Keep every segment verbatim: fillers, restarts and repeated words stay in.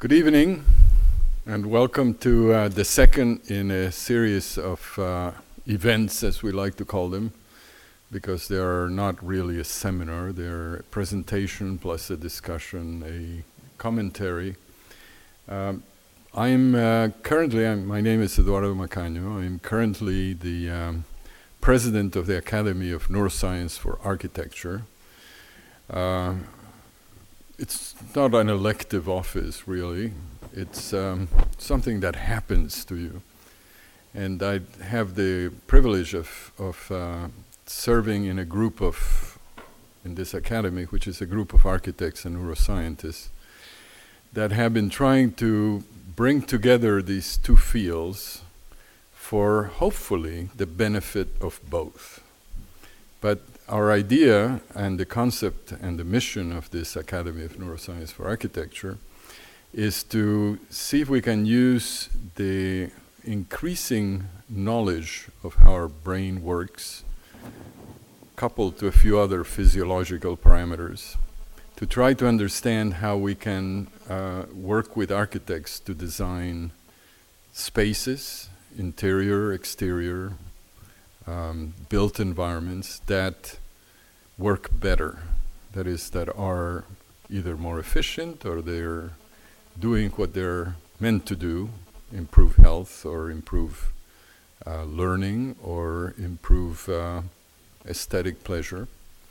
Good evening, and welcome to uh, the second in a series of uh, events, as we like to call them, because they are not really a seminar. They're a presentation plus a discussion, a commentary. Um, I'm uh, currently, I'm, my name is Eduardo Macaño. I'm currently the um, president of the Academy of Neuroscience for Architecture. Uh, It's not an elective office, really. It's um, something that happens to you. And I have the privilege of, of uh, serving in a group of, in this academy, which is a group of architects and neuroscientists that have been trying to bring together these two fields for, hopefully, the benefit of both. But our idea and the concept and the mission of this Academy of Neuroscience for Architecture is to see if we can use the increasing knowledge of how our brain works, coupled to a few other physiological parameters, to try to understand how we can uh, work with architects to design spaces, interior, exterior, Um, built environments that work better, that is, that are either more efficient or they're doing what they're meant to do, improve health or improve uh, learning or improve uh, aesthetic pleasure.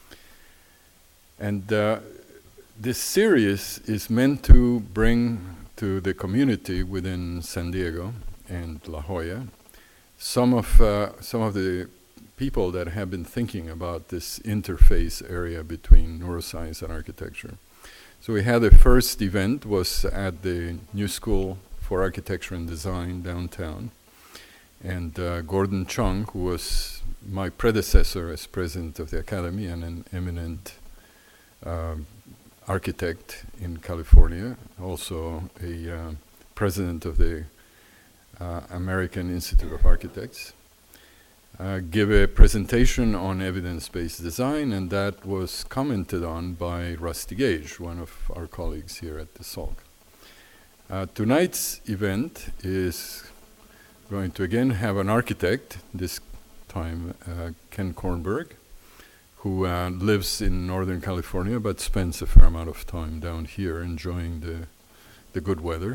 And uh, this series is meant to bring to the community within San Diego and La Jolla Some of uh, some of the people that have been thinking about this interface area between neuroscience and architecture. So we had the first event was at the New School for Architecture and Design downtown, and uh, Gordon Chung, who was my predecessor as president of the academy and an eminent um, architect in California, also a uh, president of the Uh, American Institute of Architects, uh, give a presentation on evidence-based design, and that was commented on by Rusty Gage, one of our colleagues here at the S A L C. Uh, tonight's event is going to again have an architect, this time uh, Ken Kornberg, who uh, lives in Northern California but spends a fair amount of time down here enjoying the, the good weather.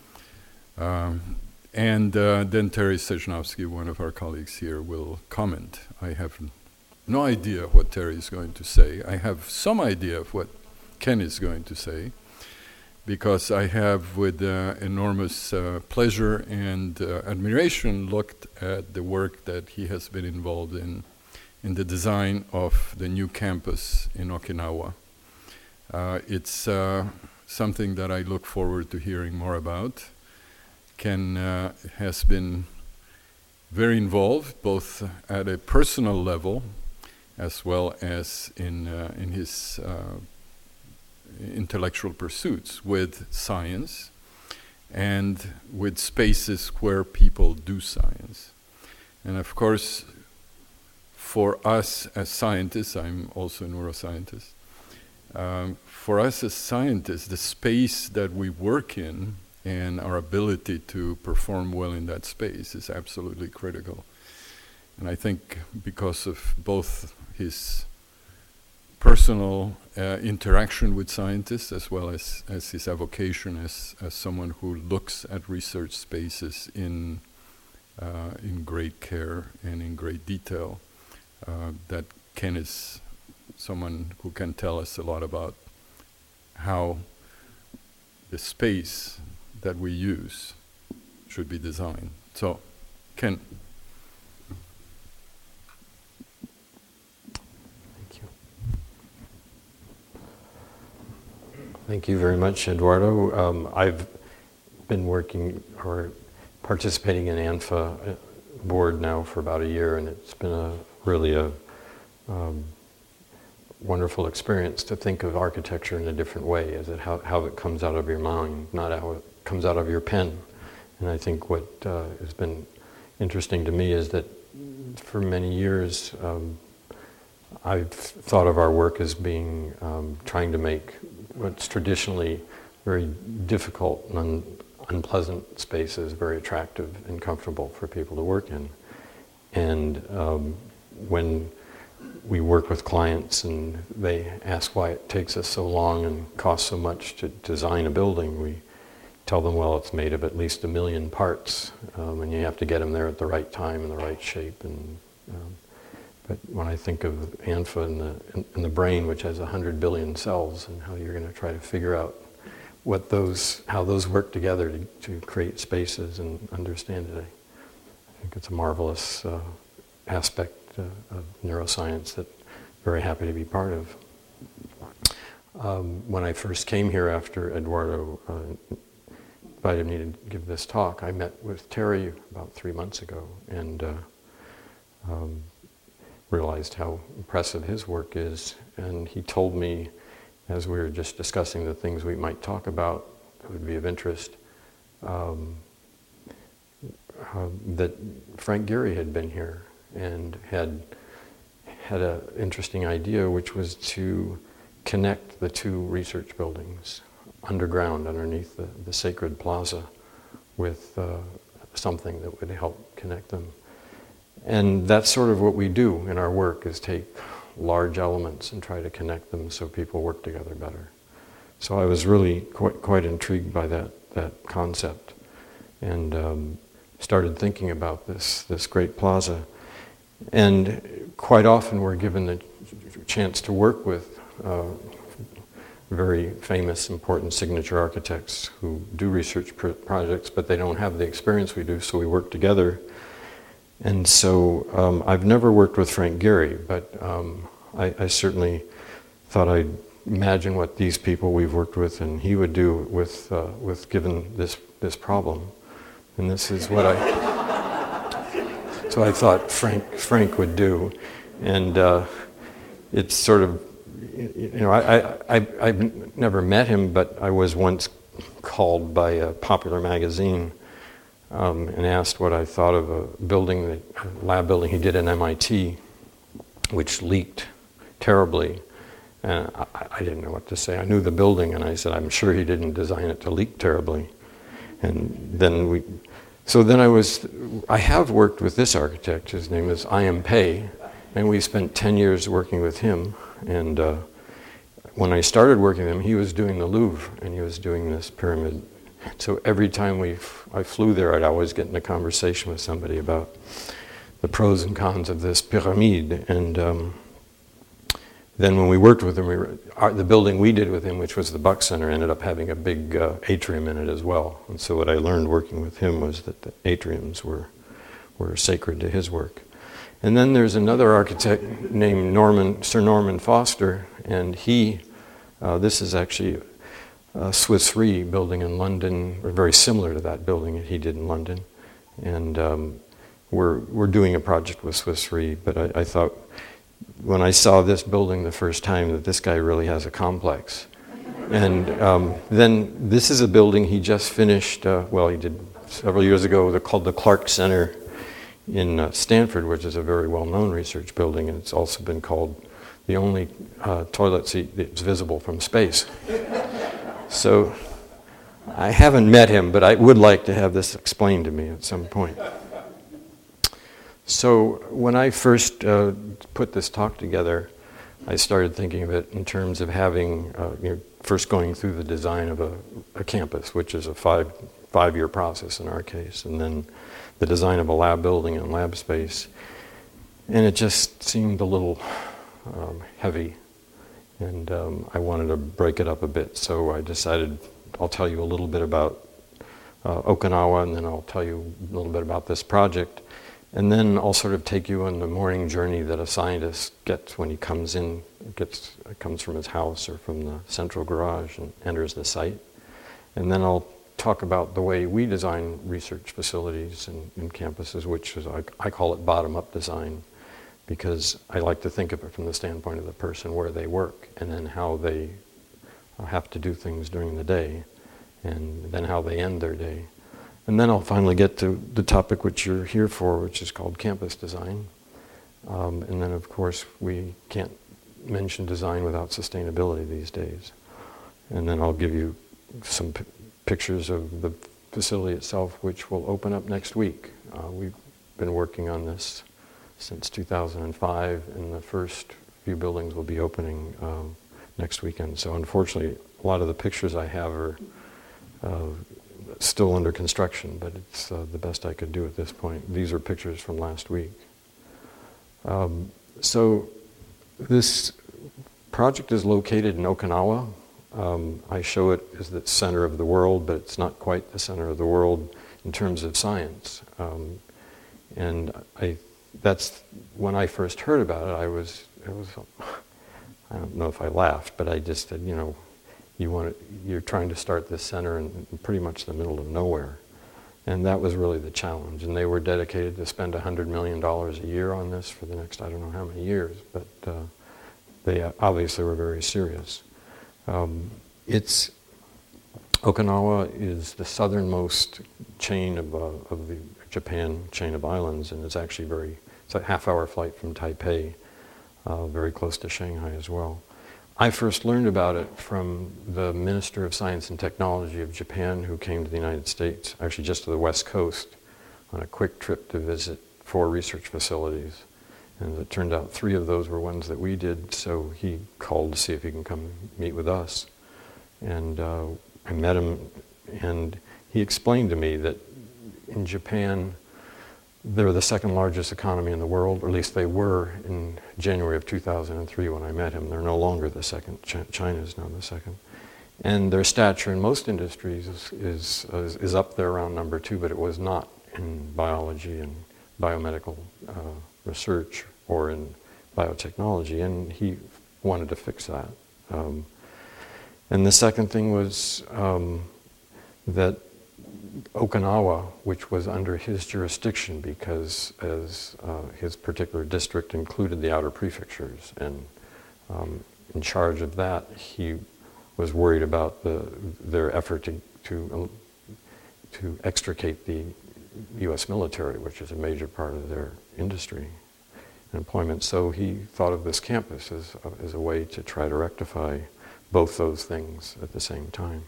Um, And uh, then Terry Sejnowski, one of our colleagues here, will comment. I have n- no idea what Terry is going to say. I have some idea of what Ken is going to say, because I have, with uh, enormous uh, pleasure and uh, admiration, looked at the work that he has been involved in, in the design of the new campus in Okinawa. Uh, it's uh, something that I look forward to hearing more about. Ken uh, has been very involved, both at a personal level as well as in uh, in his uh, intellectual pursuits with science and with spaces where people do science. And of course, for us as scientists, I'm also a neuroscientist, um, for us as scientists, the space that we work in and our ability to perform well in that space is absolutely critical. And I think because of both his personal uh, interaction with scientists as well as, as his avocation as, as someone who looks at research spaces in, uh, in great care and in great detail, uh, that Ken is someone who can tell us a lot about how the space that we use should be designed. So, Ken. Thank you. Thank you very much, Eduardo. Um, I've been working or participating in ANFA board now for about a year, and it's been a really a um, wonderful experience to think of architecture in a different way, as it how, how it comes out of your mind, not how it comes out of your pen. And I think what uh, has been interesting to me is that for many years um, I've thought of our work as being um, trying to make what's traditionally very difficult and un, unpleasant spaces, very attractive and comfortable for people to work in. And um, when we work with clients and they ask why it takes us so long and costs so much to design a building, we tell them, well, it's made of at least a million parts, um, and you have to get them there at the right time and the right shape. And um, but when I think of ANFA and the, in, in the brain, which has a hundred billion cells, and how you're going to try to figure out what those, how those work together to, to create spaces and understand it, I, I think it's a marvelous uh, aspect uh, of neuroscience that I'm very happy to be part of. Um, when I first came here after Eduardo uh, invited me to give this talk, I met with Terry about three months ago and uh, um, realized how impressive his work is. And he told me, as we were just discussing the things we might talk about that would be of interest, um, uh, that Frank Gehry had been here and had had an interesting idea, which was to connect the two research buildings underground underneath the, the sacred plaza with uh, something that would help connect them. And that's sort of what we do in our work, is take large elements and try to connect them so people work together better. So I was really quite, quite intrigued by that, that concept, and um, started thinking about this, this great plaza. And quite often we're given the chance to work with uh, very famous, important signature architects who do research pr- projects, but they don't have the experience we do, so we work together. And so um, I've never worked with Frank Gehry, but um, I, I certainly thought I'd imagine what these people we've worked with and he would do with uh, with given this this problem. And this is what I so I thought Frank Frank would do. And uh, it's sort of, you know, I, I, I, I've never met him, but I was once called by a popular magazine Um, and asked what I thought of a building, that, a lab building he did at M I T, which leaked terribly. And I, I didn't know what to say. I knew the building, and I said, I'm sure he didn't design it to leak terribly. And then we, so then I was, I have worked with this architect. His name is I M Pei, and we spent ten years working with him. And uh, when I started working with him, he was doing the Louvre, and he was doing this pyramid. So every time we, f- I flew there, I'd always get in a conversation with somebody about the pros and cons of this pyramid. And um, then when we worked with him, we were, our, the building we did with him, which was the Buck Center, ended up having a big uh, atrium in it as well. And so what I learned working with him was that the atriums were were sacred to his work. And then there's another architect named Norman, Sir Norman Foster, and he, uh, this is actually a Swiss Re building in London, or very similar to that building that he did in London. And um, we're we're doing a project with Swiss Re, but I, I thought when I saw this building the first time that this guy really has a complex. And um, then this is a building he just finished, uh, well, he did several years ago, they're called the Clark Center in uh, Stanford, which is a very well-known research building, and it's also been called the only uh, toilet seat that's visible from space. So I haven't met him, but I would like to have this explained to me at some point. So when I first uh, put this talk together, I started thinking of it in terms of having, uh, you know, first going through the design of a, a campus, which is a five, five-year process in our case, and then the design of a lab building and lab space. And it just seemed a little um, heavy. And um, I wanted to break it up a bit, so I decided I'll tell you a little bit about uh, Okinawa, and then I'll tell you a little bit about this project. And then I'll sort of take you on the morning journey that a scientist gets when he comes in, gets comes from his house or from the central garage and enters the site. And then I'll talk about the way we design research facilities and, and campuses, which is, I, I call it bottom-up design, because I like to think of it from the standpoint of the person, where they work, and then how they have to do things during the day, and then how they end their day. And then I'll finally get to the topic which you're here for, which is called campus design. Um, and then, of course, we can't mention design without sustainability these days. And then I'll give you some p- pictures of the facility itself, which will open up next week. Uh, we've been working on this since two thousand five, and the first few buildings will be opening um, next weekend. So unfortunately, a lot of the pictures I have are uh, still under construction, but it's uh, the best I could do at this point. These are pictures from last week. Um, so this project is located in Okinawa. Um, I show it as the center of the world, but it's not quite the center of the world in terms of science. Um, and I, that's when I first heard about it. I was, it was, I don't know if I laughed, but I just said, you know, you want to, you're trying to start this center in, in pretty much the middle of nowhere, and that was really the challenge. And they were dedicated to spend a hundred million dollars a year on this for the next I don't know how many years, but uh, they obviously were very serious. Um, it's Okinawa is the southernmost chain of, uh, of the Japan chain of islands, and it's actually very, it's a half-hour flight from Taipei, uh, very close to Shanghai as well. I first learned about it from the Minister of Science and Technology of Japan, who came to the United States, actually just to the West Coast, on a quick trip to visit four research facilities. And it turned out three of those were ones that we did, so he called to see if he can come meet with us. And uh, I met him, and he explained to me that in Japan, they're the second largest economy in the world, or at least they were in January of two thousand three when I met him. They're no longer the second. Ch- China is now the second. And their stature in most industries is, is, is, is up there around number two, but it was not in biology and biomedical uh, research or in biotechnology, and he wanted to fix that. Um, and the second thing was um, that Okinawa, which was under his jurisdiction because as uh, his particular district included the outer prefectures, and um, in charge of that, he was worried about the, their effort to, to, to extricate the U S military, which is a major part of their industry and employment. So he thought of this campus as, as a way to try to rectify both those things at the same time.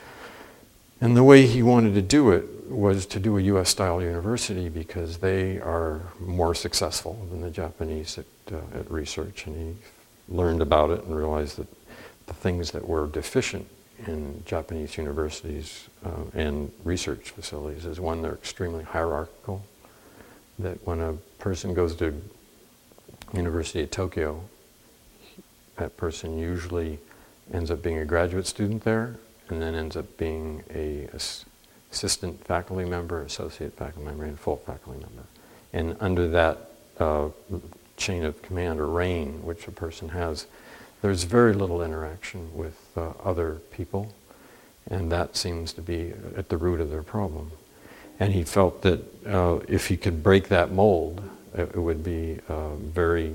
And the way he wanted to do it was to do a U S-style university because they are more successful than the Japanese at, uh, at research. And he learned about it and realized that the things that were deficient in Japanese universities uh, and research facilities is, one, they're extremely hierarchical, that when a person goes to University of Tokyo, that person usually ends up being a graduate student there, and then ends up being a assistant faculty member, associate faculty member, and full faculty member. And under that uh, chain of command or reign, which a person has, there's very little interaction with uh, other people, and that seems to be at the root of their problem. And he felt that uh, if he could break that mold, it, it would be uh, very,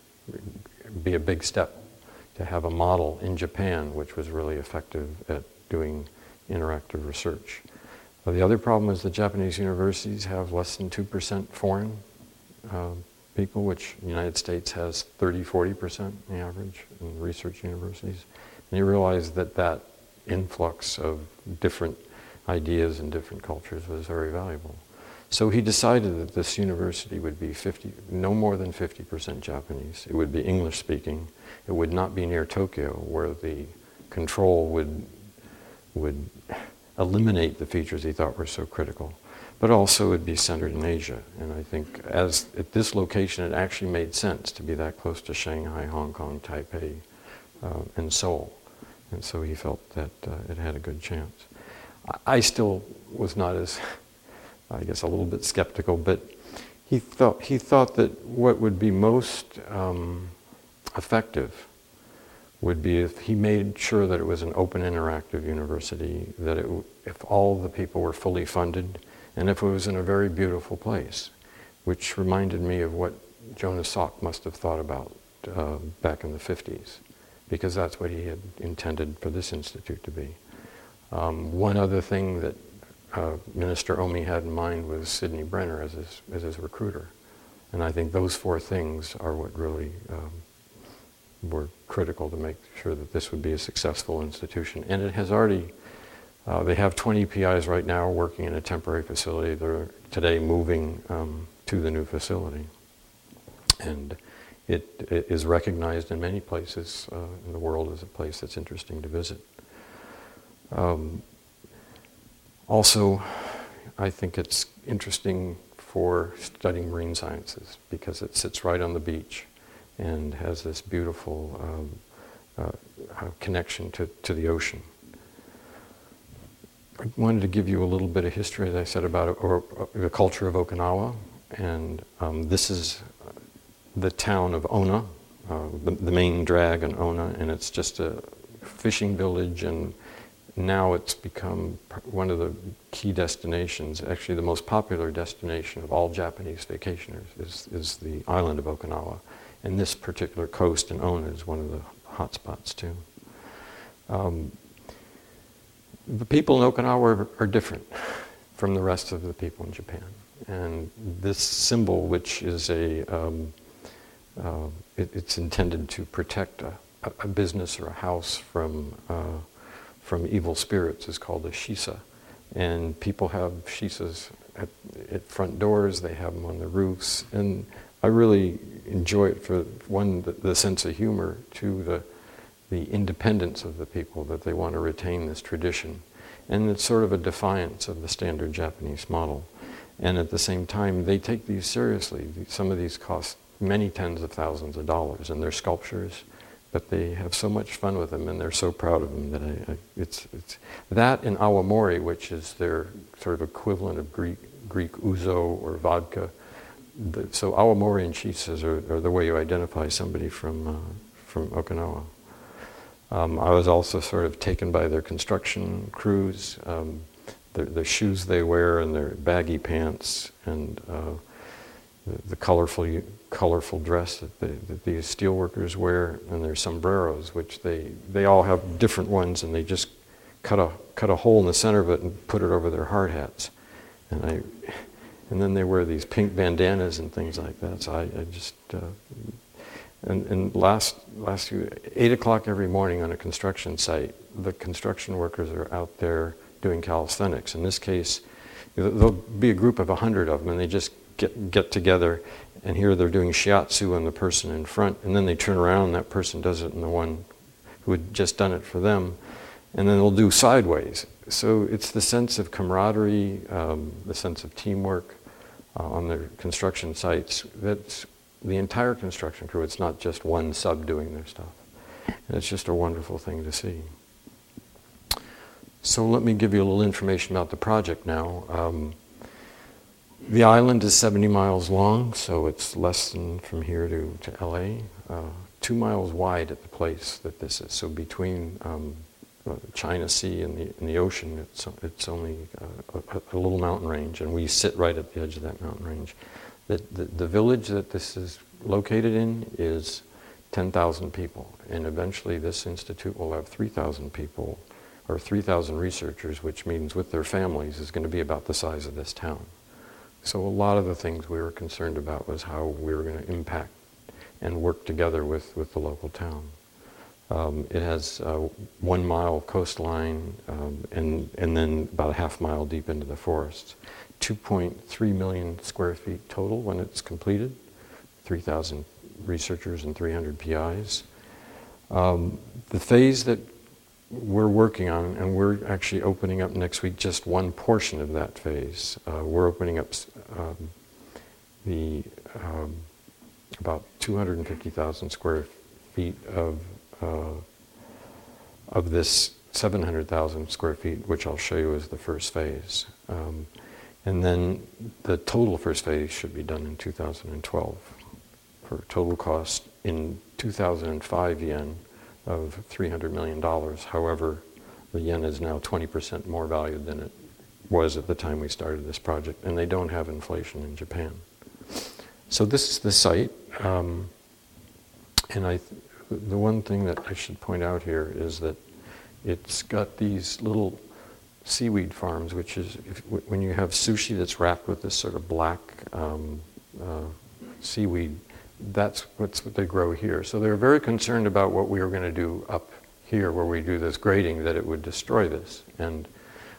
be a big step to have a model in Japan which was really effective at doing interactive research. Well, the other problem is the Japanese universities have less than two percent foreign uh, people, which the United States has thirty, forty percent on average in research universities. And you realize that that influx of different ideas and different cultures was very valuable. So he decided that this university would be fifty, no more than fifty percent Japanese. It would be English speaking. It would not be near Tokyo, where the control would would eliminate the features he thought were so critical. But also it would be centered in Asia. And I think as at this location, it actually made sense to be that close to Shanghai, Hong Kong, Taipei, uh, and Seoul. And so he felt that uh, it had a good chance. I still was not as, I guess, a little bit skeptical, but he thought he thought that what would be most um, effective would be if he made sure that it was an open, interactive university, that it, if all the people were fully funded, and if it was in a very beautiful place, which reminded me of what Jonas Salk must have thought about uh, back in the fifties, because that's what he had intended for this institute to be. Um, one other thing that uh, Minister Omi had in mind was Sidney Brenner as his, as his recruiter. And I think those four things are what really um, were critical to make sure that this would be a successful institution. And it has already Uh, they have twenty P Is right now working in a temporary facility. They're today moving um, to the new facility. And it, it is recognized in many places uh, in the world as a place that's interesting to visit. Um, also, I think it's interesting for studying marine sciences because it sits right on the beach and has this beautiful um, uh, connection to, to the ocean. I wanted to give you a little bit of history, as I said, about or, or the culture of Okinawa. And um, this is the town of Ona, uh, the, the main drag in Ona, and it's just a fishing village, and now it's become one of the key destinations, actually the most popular destination of all Japanese vacationers is, is the island of Okinawa. And this particular coast in Ona is one of the hot spots too. Um, the people in Okinawa are, are different from the rest of the people in Japan. And this symbol, which is a, um, uh, it, it's intended to protect a, a business or a house from uh, from evil spirits, is called a shisa. And people have shisas at, at front doors, they have them on the roofs. And I really enjoy it for, one, the, the sense of humor, two, the, the independence of the people, that they want to retain this tradition. And it's sort of a defiance of the standard Japanese model. And at the same time, they take these seriously. Some of these cost many tens of thousands of dollars, and they're sculptures, but they have so much fun with them, and they're so proud of them that I, I, it's, it's that and awamori, which is their sort of equivalent of Greek, Greek ouzo or vodka. The, so awamori and shisas are, are the way you identify somebody from, uh, from Okinawa. Um, I was also sort of taken by their construction crews, um, the, the shoes they wear and their baggy pants, and uh, the, the colorful colorful dress that, the, that these steel workers wear, and their sombreros, which they, they all have different ones, and they just cut a cut a hole in the center of it and put it over their hard hats. And I, and then they wear these pink bandanas and things like that. So I, I just, uh, and, and last last year, eight o'clock every morning on a construction site, the construction workers are out there doing calisthenics. In this case, there'll be a group of a hundred of them, and they just get get together. And here they're doing shiatsu on the person in front, and then they turn around and that person does it in the one who had just done it for them, and then they'll do sideways. So it's the sense of camaraderie, um, the sense of teamwork uh, on their construction sites. That's the entire construction crew. It's not just one sub doing their stuff. And it's just a wonderful thing to see. So let me give you a little information about the project now. Um, The island is seventy miles long, so it's less than from here to, to L A. Uh, two miles wide at the place that this is. So between um, China Sea and the, and the ocean, it's, it's only uh, a, a little mountain range, and we sit right at the edge of that mountain range. The, the, the village that this is located in is ten thousand people, and eventually this institute will have three thousand people, or three thousand researchers, which means with their families is going to be about the size of this town. So a lot of the things we were concerned about was how we were going to impact and work together with, with the local town. Um, it has uh, one mile of coastline um, and, and then about a half mile deep into the forests. two point three million square feet total when it's completed, three thousand researchers and three hundred P Is. Um, the phase that we're working on, and we're actually opening up next week just one portion of that phase. Uh, we're opening up um, the um, about two hundred fifty thousand square feet of uh, of this seven hundred thousand square feet, which I'll show you as the first phase. Um, and then the total first phase should be done in two thousand twelve for a total cost in two thousand five yen of three hundred million dollars. However, the yen is now twenty percent more valued than it was at the time we started this project, and they don't have inflation in Japan. So this is the site, um, and I, th- the one thing that I should point out here is that it's got these little seaweed farms, which is if, when you have sushi that's wrapped with this sort of black um, uh, seaweed, that's what's what they grow here. So they were very concerned about what we were going to do up here where we do this grading, that it would destroy this. And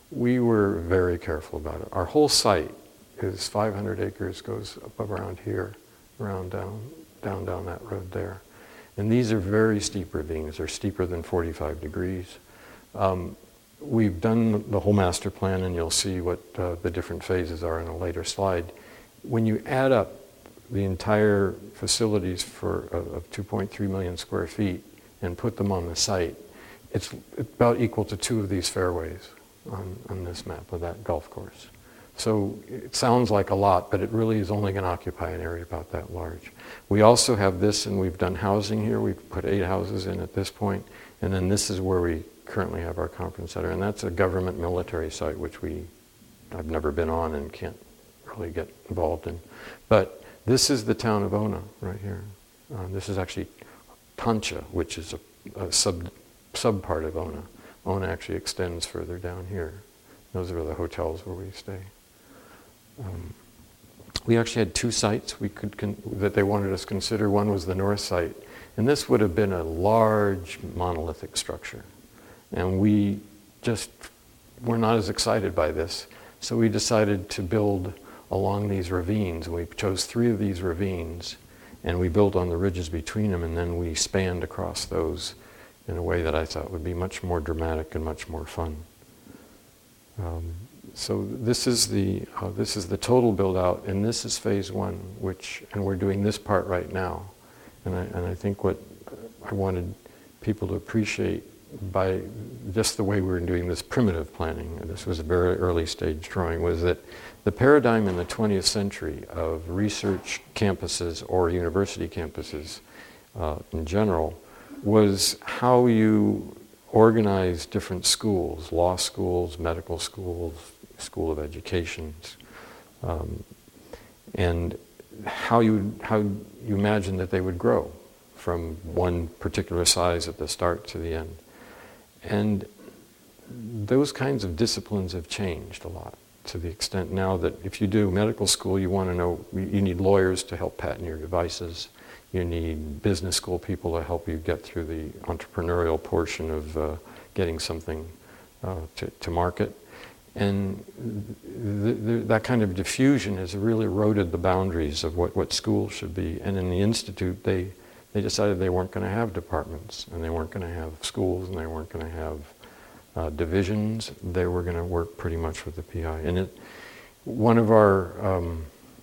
we were very careful about it. Our whole site is five hundred acres, goes up around here, around down, down, down that road there. And these are very steep ravines. They're steeper than forty-five degrees. Um, we've done the whole master plan, and you'll see what uh, the different phases are in a later slide. When you add up the entire facilities for uh, of two point three million square feet and put them on the site, it's about equal to two of these fairways on, on this map of that golf course. So it sounds like a lot, but it really is only going to occupy an area about that large. We also have this, and we've done housing here. We've put eight houses in at this point, and then this is where we currently have our conference center, and that's a government military site, which we, I've never been on and can't really get involved in. But this is the town of Ona right here. Uh, this is actually Tancha, which is a, a sub, sub part of Ona. Ona actually extends further down here. Those are the hotels where we stay. Um, we actually had two sites we could con- that they wanted us to consider. One was the north site, and this would have been a large monolithic structure. And we just were not as excited by this. So we decided to build along these ravines. We chose three of these ravines, and we built on the ridges between them, and then we spanned across those in a way that I thought would be much more dramatic and much more fun. Um, so this is the uh, this is the total build out, and this is phase one, which and we're doing this part right now. And I and I think what I wanted people to appreciate by just the way we were doing this primitive planning, and this was a very early stage drawing, was that the paradigm in the twentieth century of research campuses or university campuses uh, in general was how you organize different schools, law schools, medical schools, school of education, um, and how you how you imagine that they would grow from one particular size at the start to the end. And those kinds of disciplines have changed a lot, to the extent now that if you do medical school, you want to know, you need lawyers to help patent your devices. You need business school people to help you get through the entrepreneurial portion of uh, getting something uh, to, to market. And th- th- that kind of diffusion has really eroded the boundaries of what, what schools should be. And in the Institute, they, they decided they weren't going to have departments, and they weren't going to have schools, and they weren't going to have uh, divisions. They were going to work pretty much with the P I. And it, one of our um,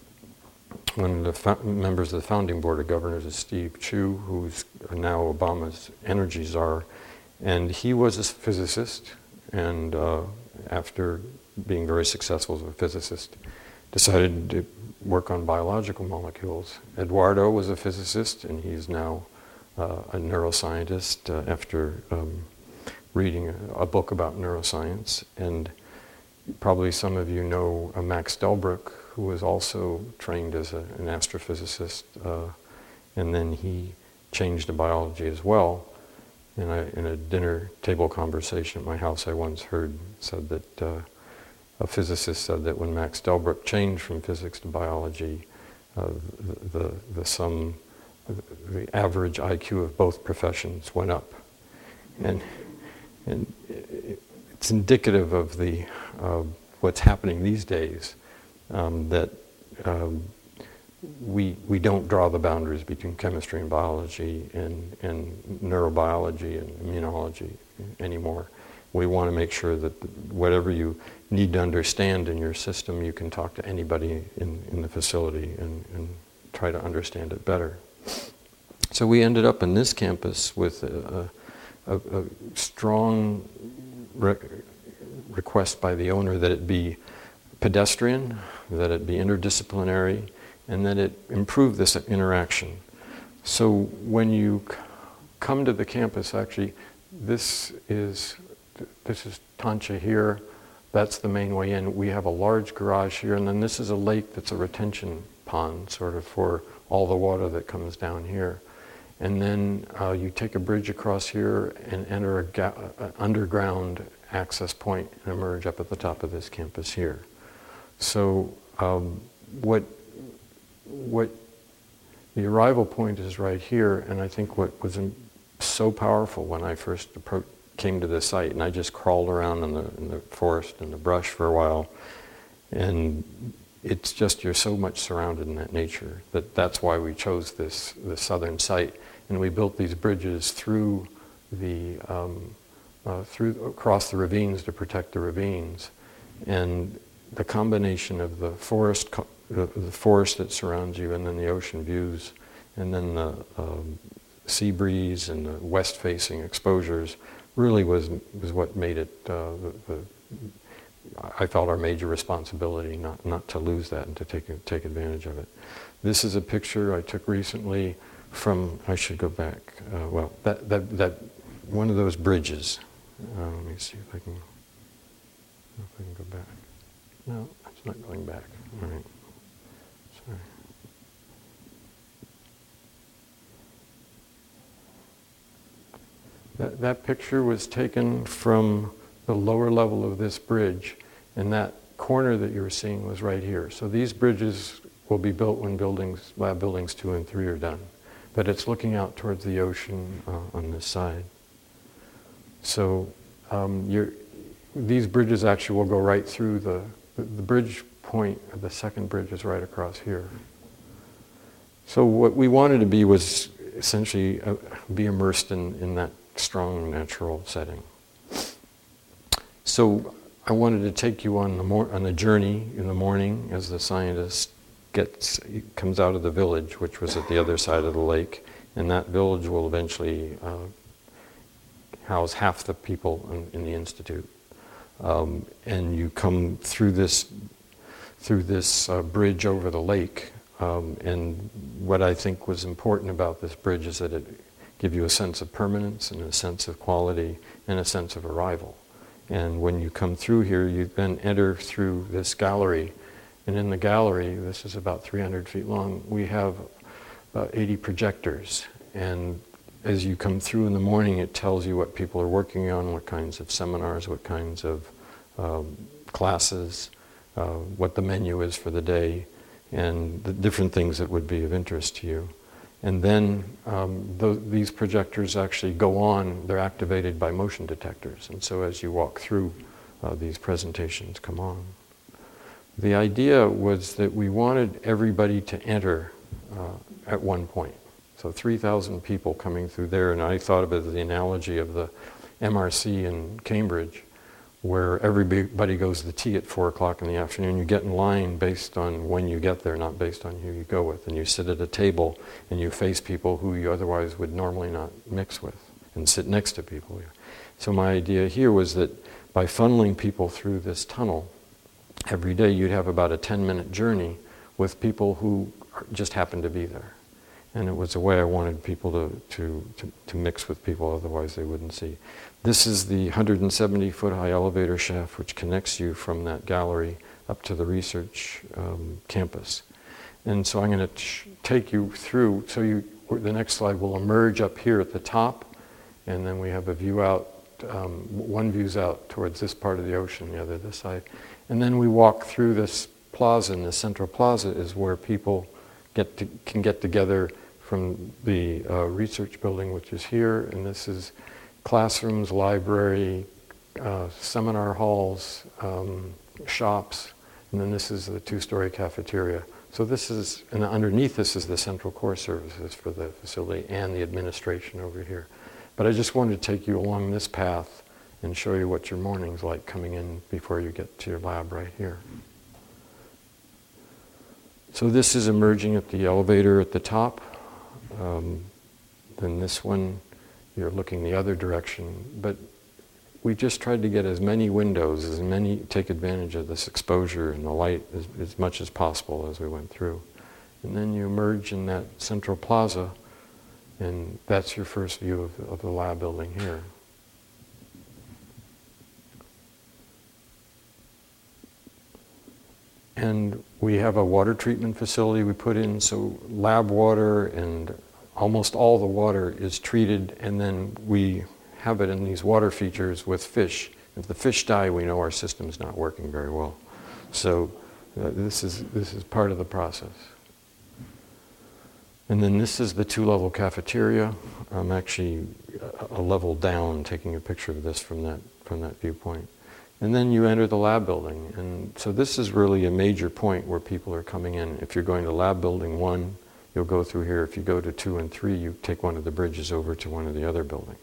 one of the fo- members of the founding board of governors is Steve Chu, who's now Obama's energy czar, and he was a physicist, and uh, after being very successful as a physicist, decided to work on biological molecules. Eduardo was a physicist, and he's now uh, a neuroscientist uh, after um, reading a, a book about neuroscience. And probably some of you know uh, Max Delbruck, who was also trained as a, an astrophysicist, uh, and then he changed to biology as well. And I, in a dinner table conversation at my house, I once heard said that uh, a physicist said that when Max Delbruck changed from physics to biology, uh, the, the the sum, the average I Q of both professions went up, and and it's indicative of the uh, what's happening these days. Um, that um, we we don't draw the boundaries between chemistry and biology and, and neurobiology and immunology anymore. We want to make sure that whatever you need to understand in your system, you can talk to anybody in, in the facility and, and try to understand it better. So we ended up in this campus with a, a, a strong re- request by the owner that it be pedestrian, that it be interdisciplinary, and that it improve this interaction. So when you c- come to the campus, actually, this is this is Tancha here. That's the main way in. We have a large garage here, and then this is a lake that's a retention pond, sort of, for all the water that comes down here. And then uh, you take a bridge across here and enter a ga- uh, underground access point and emerge up at the top of this campus here. So um, what what the arrival point is right here, and I think what was in, so powerful when I first appro- came to this site, and I just crawled around in the, in the forest and the brush for a while. And it's just, you're so much surrounded in that nature that that's why we chose this, this southern site. And we built these bridges through the, um, uh, through, across the ravines to protect the ravines. And the combination of the forest, co- the, the forest that surrounds you, and then the ocean views, and then the um, sea breeze and the west-facing exposures really was was what made it, uh, the, the, I felt, our major responsibility, not, not to lose that and to take, take advantage of it. This is a picture I took recently from, I should go back, uh, well, that, that, that, one of those bridges. Uh, let me see if I can, if I can go back. No, it's not going back. All right. Sorry. That, that picture was taken from the lower level of this bridge, and that corner that you were seeing was right here. So these bridges will be built when buildings, lab buildings two and three are done. But it's looking out towards the ocean uh, on this side. So um, you're, these bridges actually will go right through the, the, the bridge point, the second bridge is right across here. So what we wanted to be was essentially uh, be immersed in, in that strong natural setting. So I wanted to take you on the mor- on a journey in the morning as the scientist gets comes out of the village, which was at the other side of the lake, and that village will eventually uh, house half the people in, in the institute. Um, and you come through this through this uh, bridge over the lake, um, and what I think was important about this bridge is that it gives you a sense of permanence and a sense of quality and a sense of arrival. And when you come through here, you then enter through this gallery. And in the gallery, this is about three hundred feet long, we have uh, eighty projectors. And as you come through in the morning, it tells you what people are working on, what kinds of seminars, what kinds of um, classes, uh, what the menu is for the day, and the different things that would be of interest to you. And then um, th- these projectors actually go on, they're activated by motion detectors. And so as you walk through, uh, these presentations come on. The idea was that we wanted everybody to enter uh, at one point. So three thousand people coming through there, and I thought of it as the analogy of the M R C in Cambridge, where everybody goes to the tea at four o'clock in the afternoon. You get in line based on when you get there, not based on who you go with. And you sit at a table and you face people who you otherwise would normally not mix with, and sit next to people. So my idea here was that by funneling people through this tunnel, every day you'd have about a ten minute journey with people who just happen to be there. And it was a way I wanted people to, to, to, to mix with people, otherwise they wouldn't see. This is the one hundred seventy foot high elevator shaft which connects you from that gallery up to the research um, campus. And so I'm going to ch- take you through, so you, the next slide will emerge up here at the top, and then we have a view out, um, one view's out towards this part of the ocean, the other this side. And then we walk through this plaza, and the central plaza is where people get to, can get together from the uh, research building, which is here, and this is classrooms, library, uh, seminar halls, um, shops, and then this is the two-story cafeteria. So this is, and underneath this is the central core services for the facility and the administration over here. But I just wanted to take you along this path and show you what your morning's like coming in before you get to your lab right here. So this is emerging at the elevator at the top. Um, then this one, you're looking the other direction. But we just tried to get as many windows, as many, take advantage of this exposure and the light as, as much as possible as we went through. And then you emerge in that central plaza, and that's your first view of, of the lab building here. And we have a water treatment facility we put in, so lab water and almost all the water is treated, and then we have it in these water features with fish. If the fish die, we know our system's not working very well. So uh, this is this is part of the process. And then this is the two-level cafeteria. I'm actually a level down, taking a picture of this from that from that viewpoint. And then you enter the lab building. And so this is really a major point where people are coming in. If you're going to lab building one, you'll go through here. If you go to two and three, you take one of the bridges over to one of the other buildings.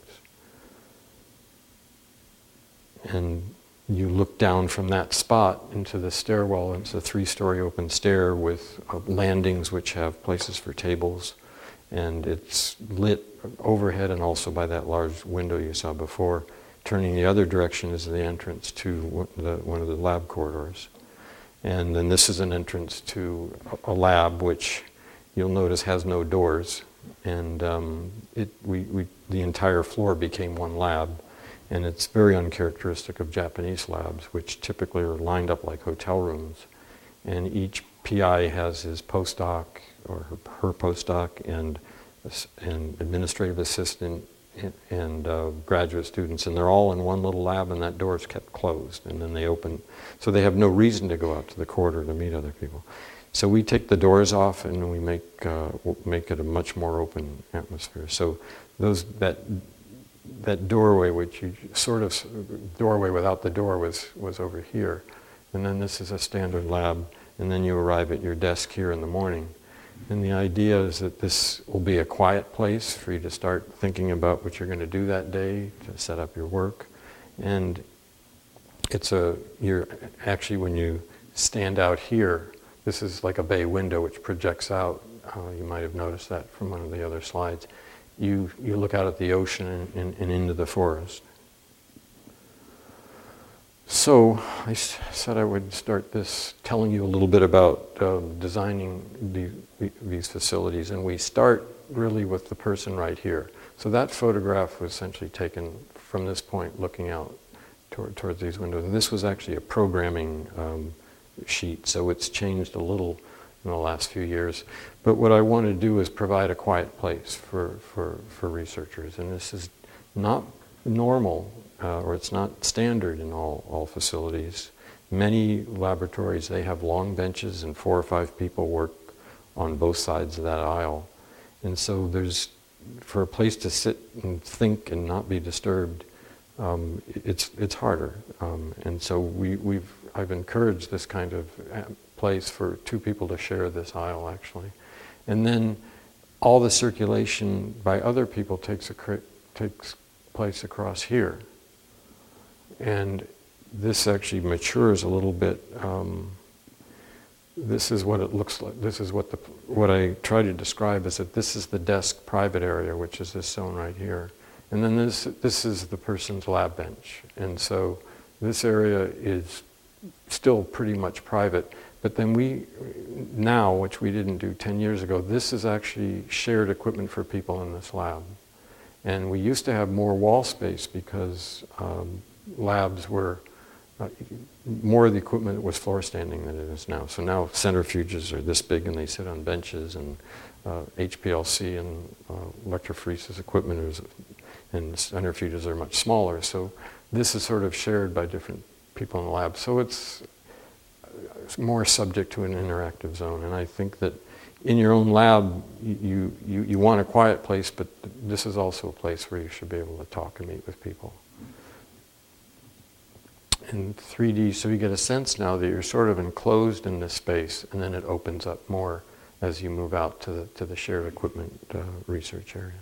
And you look down from that spot into the stairwell. It's a three-story open stair with uh, landings which have places for tables. And it's lit overhead and also by that large window you saw before. Turning the other direction is the entrance to the, one of the lab corridors. And then this is an entrance to a lab which you'll notice has no doors. And um, it, we, we, the entire floor became one lab. And it's very uncharacteristic of Japanese labs, which typically are lined up like hotel rooms. And each P I has his postdoc or her, her postdoc and an administrative assistant and, and uh, graduate students. And they're all in one little lab, and that door is kept closed. And then they open. So they have no reason to go out to the corridor to meet other people. So we take the doors off, and we make uh, make it a much more open atmosphere. So those that that doorway, which you sort of doorway without the door, was was over here, and then this is a standard lab, and then you arrive at your desk here in the morning. And the idea is that this will be a quiet place for you to start thinking about what you're going to do that day, to set up your work, and it's a you're actually when you stand out here. This is like a bay window which projects out. Uh, you might have noticed that from one of the other slides. You you look out at the ocean and, and, and into the forest. So I s- said I would start this telling you a little bit about uh, designing the, these facilities, and we start really with the person right here. So that photograph was essentially taken from this point, looking out toward, towards these windows. And this was actually a programming um, sheet, so it's changed a little in the last few years. But what I want to do is provide a quiet place for, for, for researchers. And this is not normal, uh, or it's not standard in all, all facilities. Many laboratories, they have long benches and four or five people work on both sides of that aisle. And so there's, for a place to sit and think and not be disturbed, um, it's it's harder. Um, and so we, we've I've encouraged this kind of place for two people to share this aisle, actually. And then all the circulation by other people takes a, takes place across here. And this actually matures a little bit. Um, this is what it looks like. This is what the what I try to describe is that this is the desk private area, which is this zone right here. And then this this is the person's lab bench. And so this area is still pretty much private. But then we, now, which we didn't do ten years ago, this is actually shared equipment for people in this lab. And we used to have more wall space because um, labs were, uh, more of the equipment was floor standing than it is now. So now centrifuges are this big and they sit on benches, and uh, H P L C and uh, electrophoresis equipment is, and centrifuges are much smaller. So this is sort of shared by different people in the lab. So it's more subject to an interactive zone. And I think that in your own lab, you, you, you want a quiet place, but this is also a place where you should be able to talk and meet with people. In three D, so you get a sense now that you're sort of enclosed in this space, and then it opens up more as you move out to the, to the shared equipment uh, research area.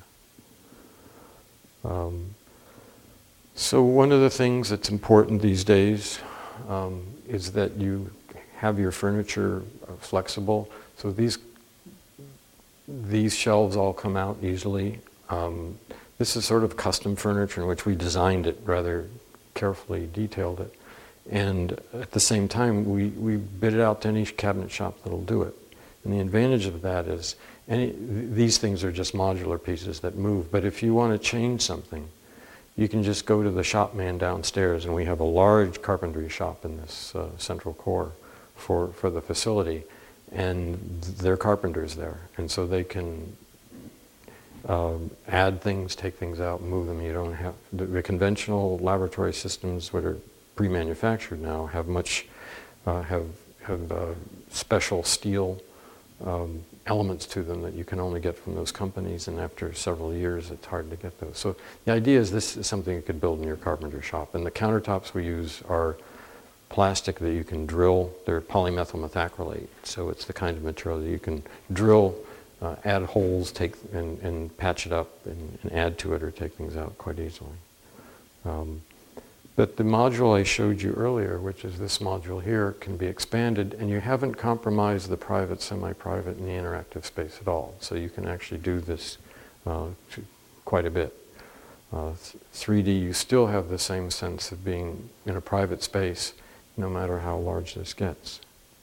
Um, so one of the things that's important these days um, is that you have your furniture uh, flexible. So these these shelves all come out easily. Um, this is sort of custom furniture in which we designed it rather carefully, detailed it. And at the same time, we, we bid it out to any cabinet shop that'll do it. And the advantage of that is any, these things are just modular pieces that move. But if you want to change something, you can just go to the shop man downstairs, and we have a large carpentry shop in this uh, central core for, for the facility, and they're carpenters there, and so they can um, add things, take things out, move them. You don't have the, the conventional laboratory systems, which are pre-manufactured now, have much uh, have have uh, special steel um, elements to them that you can only get from those companies, and after several years it's hard to get those. So the idea is this is something you could build in your carpenter shop. And the countertops we use are plastic that you can drill. They're polymethyl methacrylate, so it's the kind of material that you can drill, uh, add holes, take and, and patch it up and, and add to it or take things out quite easily. Um, But the module I showed you earlier, which is this module here, can be expanded, and you haven't compromised the private, semi-private, and the interactive space at all. So you can actually do this uh, quite a bit. Uh, three D, you still have the same sense of being in a private space, no matter how large this gets.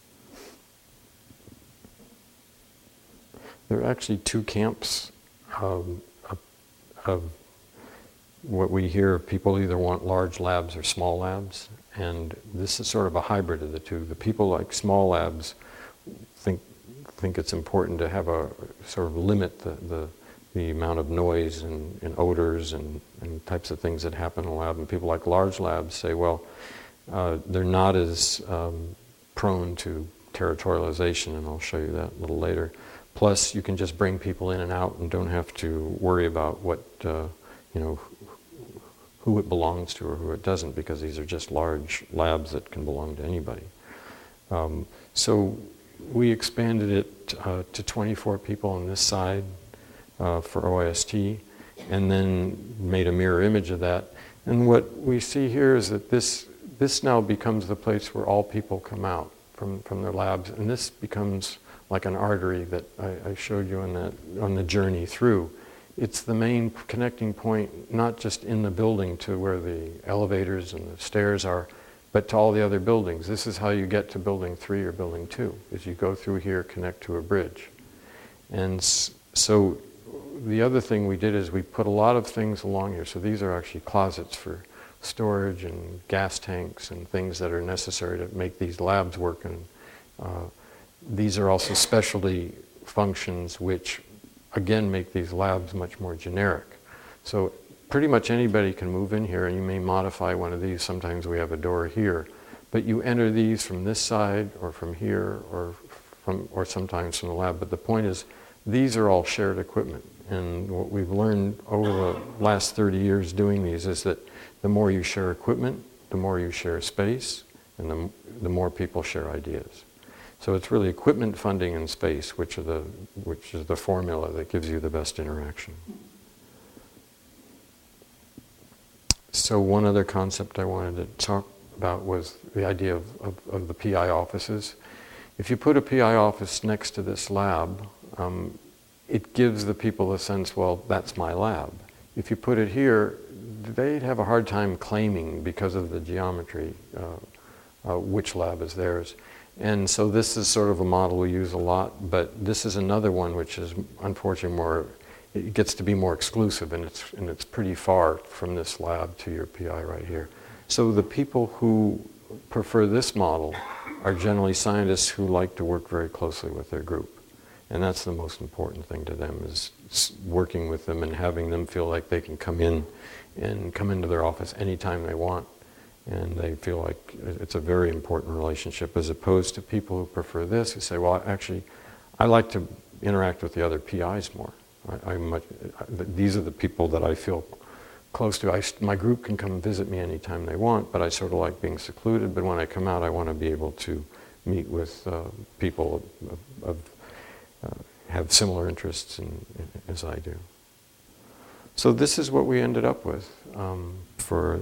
There are actually two camps um, of, of what we hear. People either want large labs or small labs, and this is sort of a hybrid of the two. The people like small labs think think it's important to have a sort of limit the the, the amount of noise and, and odors and, and types of things that happen in a lab. And people like large labs say, well, uh, they're not as um, prone to territorialization, and I'll show you that a little later. Plus, you can just bring people in and out and don't have to worry about what uh, you know. who it belongs to or who it doesn't, because these are just large labs that can belong to anybody. Um, so we expanded it uh, to twenty-four people on this side uh, for O I S T, and then made a mirror image of that. And what we see here is that this this now becomes the place where all people come out from, from their labs, and this becomes like an artery that I, I showed you on that on the journey through. It's the main connecting point, not just in the building to where the elevators and the stairs are, but to all the other buildings. This is how you get to building three or building two, is you go through here, connect to a bridge. And so the other thing we did is we put a lot of things along here. So these are actually closets for storage and gas tanks and things that are necessary to make these labs work. And uh, these are also specialty functions which again make these labs much more generic. So pretty much anybody can move in here, and you may modify one of these. Sometimes we have a door here, but you enter these from this side or from here or from or sometimes from the lab. But the point is, these are all shared equipment, and what we've learned over the last thirty years doing these is that the more you share equipment, the more you share space, and the, the more people share ideas. So it's really equipment, funding, and space, which are the which is the formula that gives you the best interaction. So one other concept I wanted to talk about was the idea of, of, of the P I offices. If you put a P I office next to this lab, um, it gives the people a sense, well, that's my lab. If you put it here, they'd have a hard time claiming, because of the geometry, uh, uh, which lab is theirs. And so this is sort of a model we use a lot, but this is another one which is unfortunately more, it gets to be more exclusive, and it's, and it's pretty far from this lab to your P I right here. So the people who prefer this model are generally scientists who like to work very closely with their group. And that's the most important thing to them, is working with them and having them feel like they can come in and come into their office anytime they want. And they feel like it's a very important relationship, as opposed to people who prefer this, who say, well, actually, I like to interact with the other P Is more. I, I much, I, these are the people that I feel close to. I, my group can come visit me anytime they want, but I sort of like being secluded. But when I come out, I want to be able to meet with uh, people of, of uh, have similar interests in, in, as I do. So this is what we ended up with um, for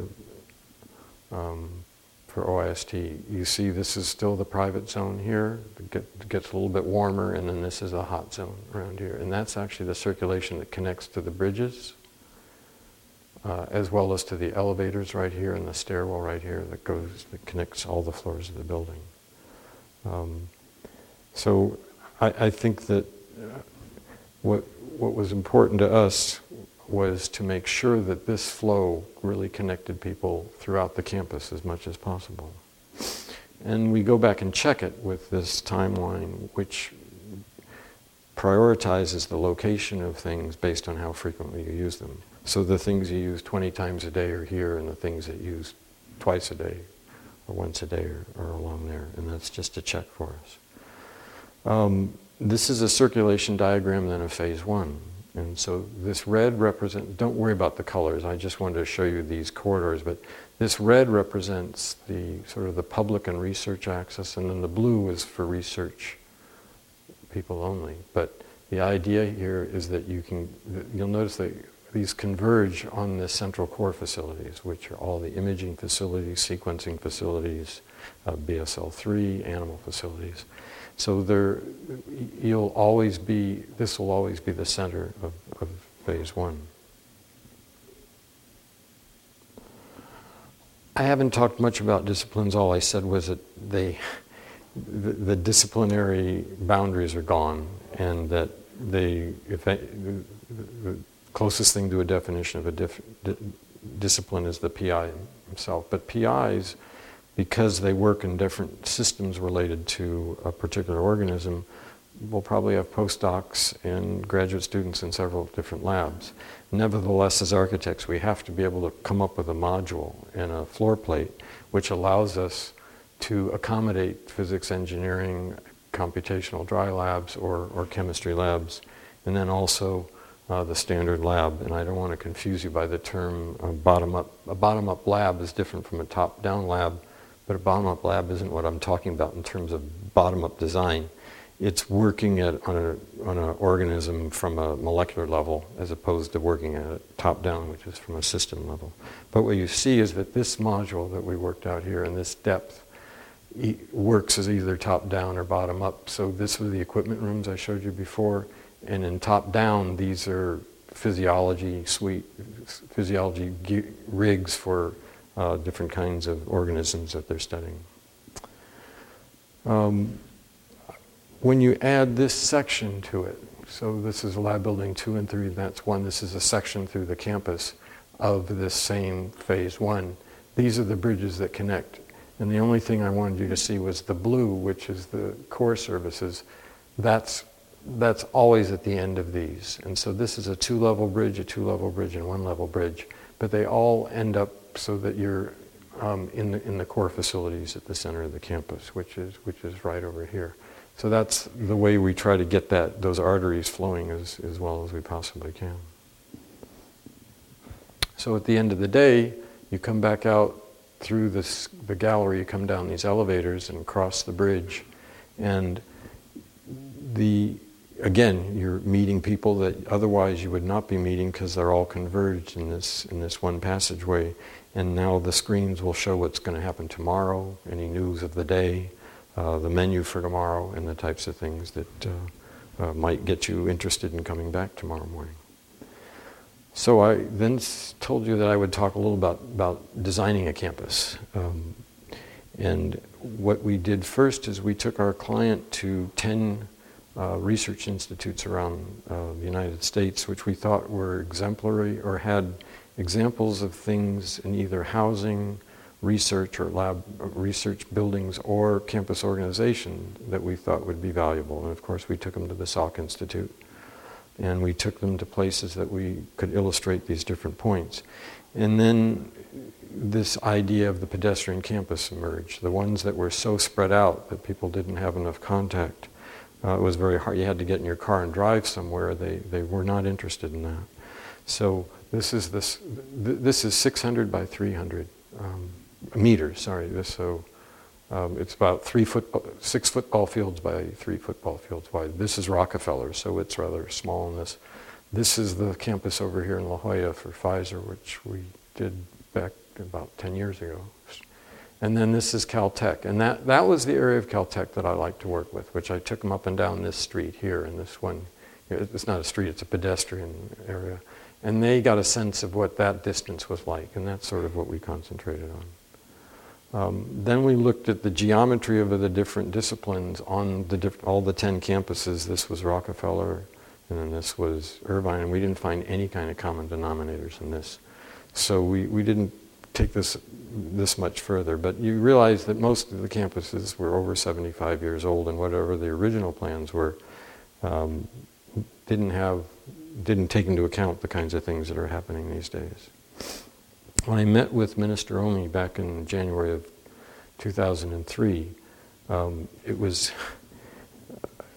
Um, for O I S T. You see this is still the private zone here. It, get, it gets a little bit warmer, and then this is a hot zone around here. And that's actually the circulation that connects to the bridges, uh, as well as to the elevators right here and the stairwell right here that goes, that connects all the floors of the building. Um, so I, I think that uh, what, what was important to us was to make sure that this flow really connected people throughout the campus as much as possible. And we go back and check it with this timeline, which prioritizes the location of things based on how frequently you use them. So the things you use twenty times a day are here, and the things that you use twice a day or once a day are, are along there, and that's just a check for us. Um, this is a circulation diagram then of phase one. And so this red represents, don't worry about the colors, I just wanted to show you these corridors, but this red represents the sort of the public and research access, and then the blue is for research people only. But the idea here is that you can, you'll notice that these converge on the central core facilities, which are all the imaging facilities, sequencing facilities, uh, B S L three, animal facilities. So there, you'll always be, this will always be the center of, of phase one. I haven't talked much about disciplines. All I said was that they, the, the disciplinary boundaries are gone, and that they, if I, the, the closest thing to a definition of a diff, di, discipline is the P I himself. But P Is, because they work in different systems related to a particular organism, will probably have postdocs and graduate students in several different labs. Nevertheless, as architects, we have to be able to come up with a module and a floor plate which allows us to accommodate physics, engineering, computational dry labs, or, or chemistry labs, and then also uh, the standard lab. And I don't want to confuse you by the term uh, bottom-up. A bottom-up lab is different from a top-down lab, but a bottom-up lab isn't what I'm talking about in terms of bottom-up design. It's working at, on, a, on an organism from a molecular level as opposed to working at it top-down, which is from a system level. But what you see is that this module that we worked out here in this depth e works as either top-down or bottom-up. So this was the equipment rooms I showed you before, and in top-down, these are physiology suite, physiology rigs for uh, different kinds of organisms that they're studying. Um, When you add this section to it, so this is lab building two and three, that's one, this is a section through the campus of this same phase one. These are the bridges that connect. And the only thing I wanted you to see was the blue, which is the core services. That's, that's always at the end of these. And so this is a two-level bridge, a two-level bridge, and one-level bridge. But they all end up so that you're um, in, the, in the core facilities at the center of the campus, which is, which is right over here. So that's the way we try to get that, those arteries flowing as, as well as we possibly can. So at the end of the day, you come back out through this, the gallery, you come down these elevators and cross the bridge. And the, again, you're meeting people that otherwise you would not be meeting because they're all converged in this, in this one passageway. And now the screens will show what's going to happen tomorrow, any news of the day, Uh, the menu for tomorrow, and the types of things that uh, uh, might get you interested in coming back tomorrow morning. So I then s told you that I would talk a little about, about designing a campus. Um, and what we did first is we took our client to ten uh, research institutes around uh, the United States, which we thought were exemplary or had examples of things in either housing, research or lab research buildings or campus organization that we thought would be valuable. And of course we took them to the Salk Institute, and we took them to places that we could illustrate these different points. And then this idea of the pedestrian campus emerged. The ones that were so spread out that people didn't have enough contact. Uh, it was very hard. You had to get in your car and drive somewhere. They, they were not interested in that. So this is, this, th this is six hundred by three hundred. Um, meters, sorry. This, so um, it's about three football, six football fields by three football fields wide. This is Rockefeller, so it's rather small in this. This is the campus over here in La Jolla for Pfizer, which we did back about ten years ago. And then this is Caltech, and that, that was the area of Caltech that I like to work with, which I took them up and down this street here, and this one, it's not a street, it's a pedestrian area. And they got a sense of what that distance was like, and that's sort of what we concentrated on. Um, then we looked at the geometry of the different disciplines on the diff all the ten campuses. This was Rockefeller, and then this was Irvine, and we didn't find any kind of common denominators in this. So we, we didn't take this this much further, but you realize that most of the campuses were over seventy-five years old, and whatever the original plans were um, didn't have, didn't take into account the kinds of things that are happening these days. When I met with Minister Omi back in January of two thousand three, um, it was,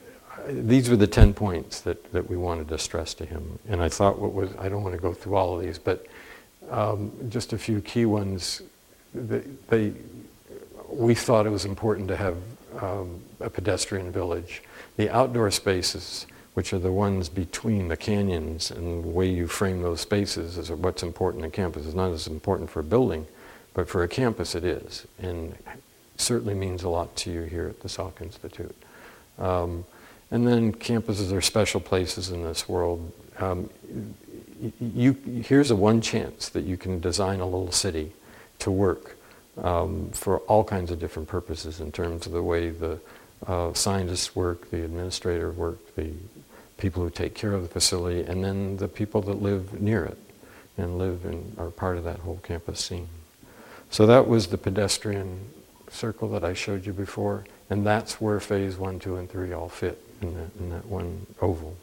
these were the ten points that, that we wanted to stress to him. And I thought what was, I don't want to go through all of these, but um, just a few key ones. They, they, we thought it was important to have um, a pedestrian village. The outdoor spaces, which are the ones between the canyons, and the way you frame those spaces is what's important in campus. It's not as important for a building, but for a campus it is, and certainly means a lot to you here at the Salk Institute. Um, and then campuses are special places in this world. Um, you, here's a one chance that you can design a little city to work um, for all kinds of different purposes in terms of the way the uh, scientists work, the administrator work, the people who take care of the facility, and then the people that live near it and live and are part of that whole campus scene. So that was the pedestrian circle that I showed you before, and that's where phase one, two, and three all fit in that, in that one oval.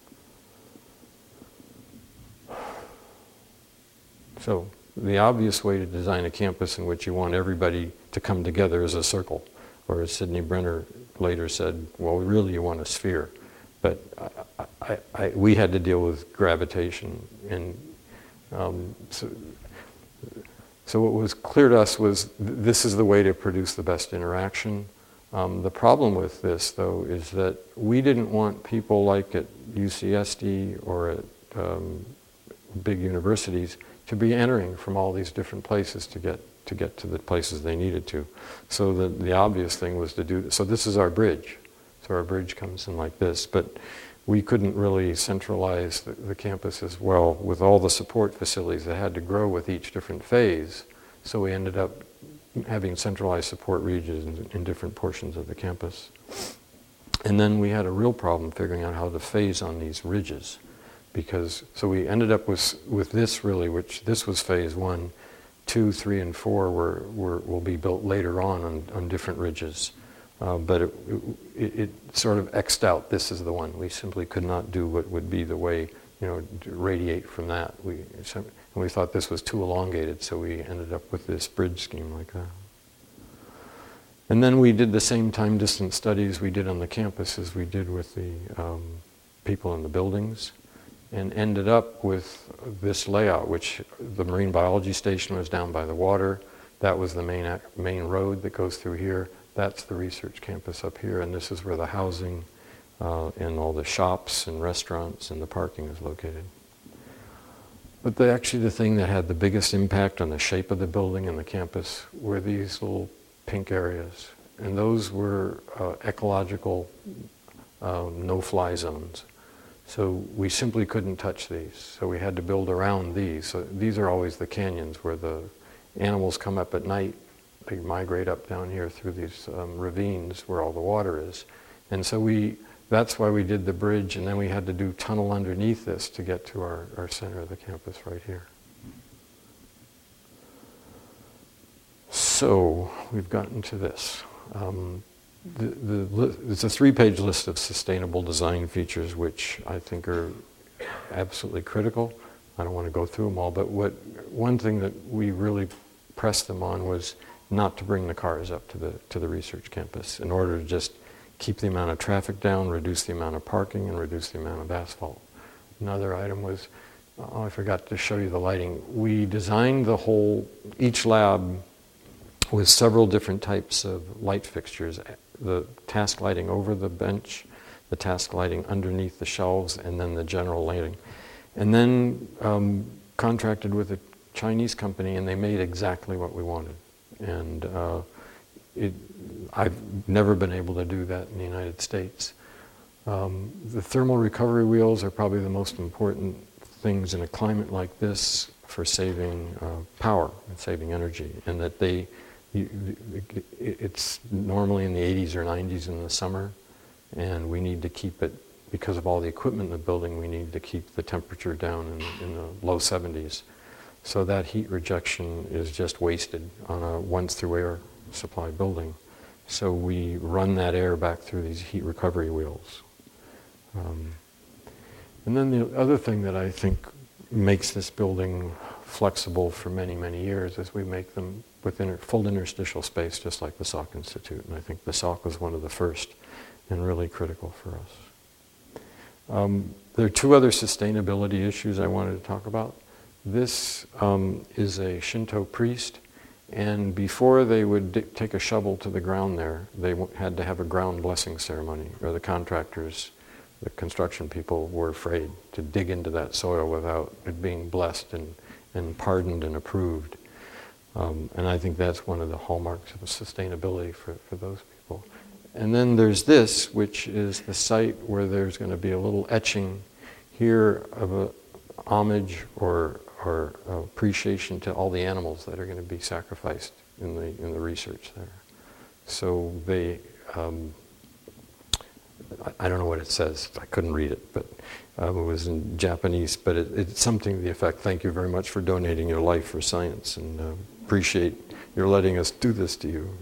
So the obvious way to design a campus in which you want everybody to come together is a circle, or as Sidney Brenner later said, well, really you want a sphere. But I, I, I, we had to deal with gravitation, and um, so, so what was clear to us was th this is the way to produce the best interaction. Um, the problem with this, though, is that we didn't want people like at U C S D or at um, big universities to be entering from all these different places to get to get to the places they needed to. So the, the obvious thing was to do this. So this is our bridge. So our bridge comes in like this, but we couldn't really centralize the, the campus as well with all the support facilities that had to grow with each different phase. So we ended up having centralized support regions in, in different portions of the campus. And then we had a real problem figuring out how to phase on these ridges, because, so we ended up with, with this really, which this was phase one, two, three, and four were, were, will be built later on on, on different ridges. Uh, but it, it, it sort of X'd out, this is the one. We simply could not do what would be the way, you know, to radiate from that. We, and we thought this was too elongated, so we ended up with this bridge scheme like that. And then we did the same time distance studies we did on the campus as we did with the um, people in the buildings, and ended up with this layout, which the marine biology station was down by the water. That was the main, main road that goes through here. That's the research campus up here, and this is where the housing uh, and all the shops and restaurants and the parking is located. But the, actually the thing that had the biggest impact on the shape of the building and the campus were these little pink areas. And those were uh, ecological uh, no-fly zones. So we simply couldn't touch these. So we had to build around these. So these are always the canyons where the animals come up at night. They migrate up down here through these um, ravines where all the water is. And so we, that's why we did the bridge, and then we had to do tunnel underneath this to get to our, our center of the campus right here. So we've gotten to this. Um, the, the, it's a three-page list of sustainable design features which I think are absolutely critical. I don't want to go through them all, but what, one thing that we really pressed them on was not to bring the cars up to the, to the research campus in order to just keep the amount of traffic down, reduce the amount of parking, and reduce the amount of asphalt. Another item was, oh, I forgot to show you the lighting. We designed the whole, each lab with several different types of light fixtures. The task lighting over the bench, the task lighting underneath the shelves, and then the general lighting. And then um, contracted with a Chinese company, and they made exactly what we wanted. And uh, it, I've never been able to do that in the United States. Um, the thermal recovery wheels are probably the most important things in a climate like this for saving uh, power and saving energy, and that they, you, it's normally in the eighties or nineties in the summer, and we need to keep it, because of all the equipment in the building, we need to keep the temperature down in, in the low seventies. So that heat rejection is just wasted on a once-through-air supply building. So we run that air back through these heat recovery wheels. Um, and then the other thing that I think makes this building flexible for many, many years is we make them with inter full interstitial space, just like the Salk Institute. And I think the Salk was one of the first and really critical for us. Um, there are two other sustainability issues I wanted to talk about. This um, is a Shinto priest, and before they would di- take a shovel to the ground there, they w- had to have a ground blessing ceremony, or the contractors, the construction people were afraid to dig into that soil without it being blessed and, and pardoned and approved. Um, and I think that's one of the hallmarks of sustainability for, for those people. And then there's this, which is the site where there's going to be a little etching here of a homage or or appreciation to all the animals that are going to be sacrificed in the in the research there. So they, um, I, I don't know what it says. I couldn't read it, but um, it was in Japanese. But it, it's something to the effect: "Thank you very much for donating your life for science, and uh, appreciate your letting us do this to you."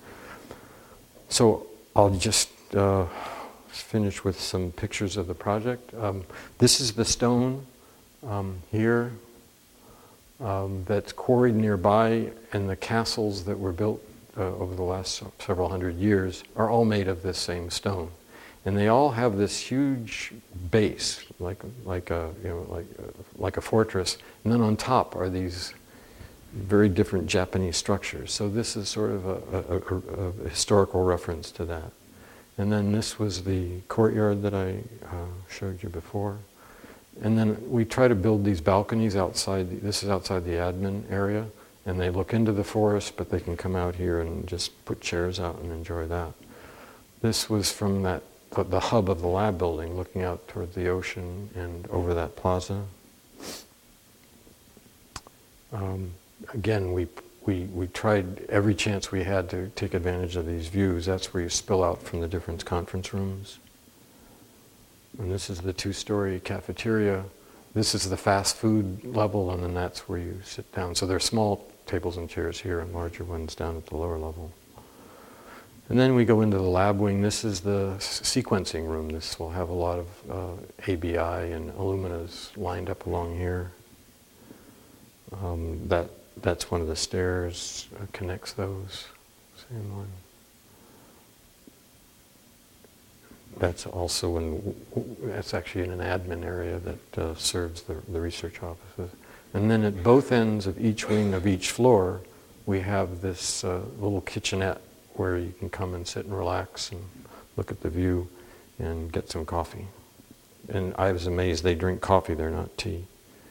So I'll just uh, finish with some pictures of the project. Um, this is the stone um, here um, that's quarried nearby, and the castles that were built uh, over the last several hundred years are all made of this same stone, and they all have this huge base, like like a you know like like a fortress, and then on top are these very different Japanese structures. So this is sort of a, a, a, a historical reference to that. And then this was the courtyard that I uh, showed you before. And then we try to build these balconies outside. The, this is outside the admin area, and they look into the forest, but they can come out here and just put chairs out and enjoy that. This was from that the, the hub of the lab building, looking out toward the ocean and over that plaza. Um, Again, we, we we tried every chance we had to take advantage of these views. That's where you spill out from the different conference rooms. And this is the two-story cafeteria. This is the fast food level, and then that's where you sit down. So there are small tables and chairs here and larger ones down at the lower level. And then we go into the lab wing. This is the s- sequencing room. This will have a lot of uh, A B I and Illuminas lined up along here. Um, that That's one of the stairs, uh, connects those, same one. That's also in, that's actually in an admin area that uh, serves the, the research offices. And then at both ends of each wing of each floor, we have this uh, little kitchenette where you can come and sit and relax and look at the view and get some coffee. And I was amazed, they drink coffee there, not tea.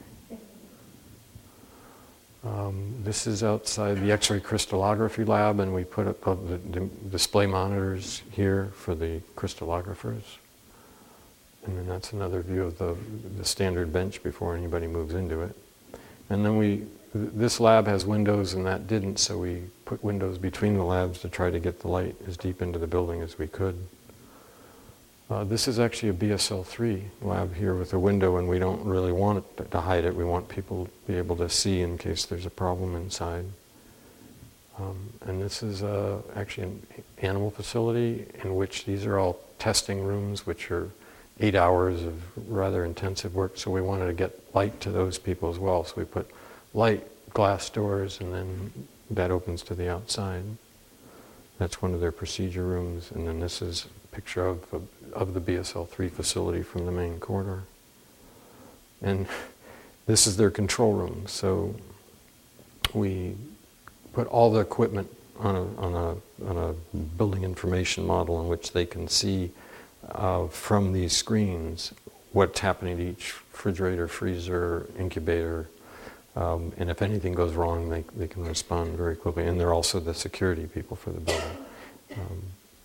Um, this is outside the X-ray crystallography lab, and we put up uh, the, the display monitors here for the crystallographers. And then that's another view of the, the standard bench before anybody moves into it. And then we, this lab has windows and that didn't, so we put windows between the labs to try to get the light as deep into the building as we could. Uh, this is actually a B S L three lab here with a window, and we don't really want it to hide it. We want people to be able to see in case there's a problem inside. Um, and this is uh, actually an animal facility in which these are all testing rooms, which are eight hours of rather intensive work. So we wanted to get light to those people as well. So we put light glass doors, and then that opens to the outside. That's one of their procedure rooms. And then this is a picture of the, of the B S L three facility from the main corridor. And this is their control room. So we put all the equipment on a, on a, on a building information model in which they can see uh, from these screens what's happening to each refrigerator, freezer, incubator. Um, and if anything goes wrong, they, they can respond very quickly. And they're also the security people for the building. Um,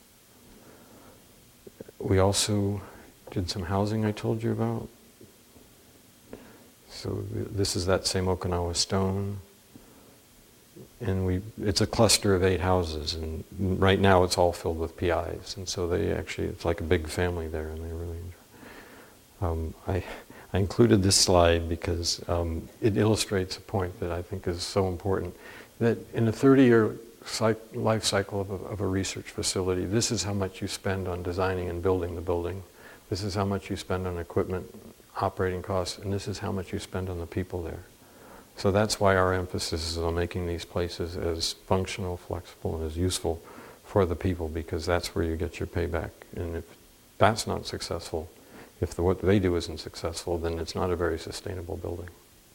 we also did some housing I told you about. So th- this is that same Okinawa stone. And we it's a cluster of eight houses. And right now it's all filled with P Is. And so they actually, it's like a big family there, and they really enjoy. Um, I... I included this slide because um, it illustrates a point that I think is so important, that in a thirty-year cy- life cycle of a, of a research facility, this is how much you spend on designing and building the building. This is how much you spend on equipment, operating costs, and this is how much you spend on the people there. So that's why our emphasis is on making these places as functional, flexible, and as useful for the people, because that's where you get your payback. And if that's not successful, if the, what they do isn't successful, then it's not a very sustainable building.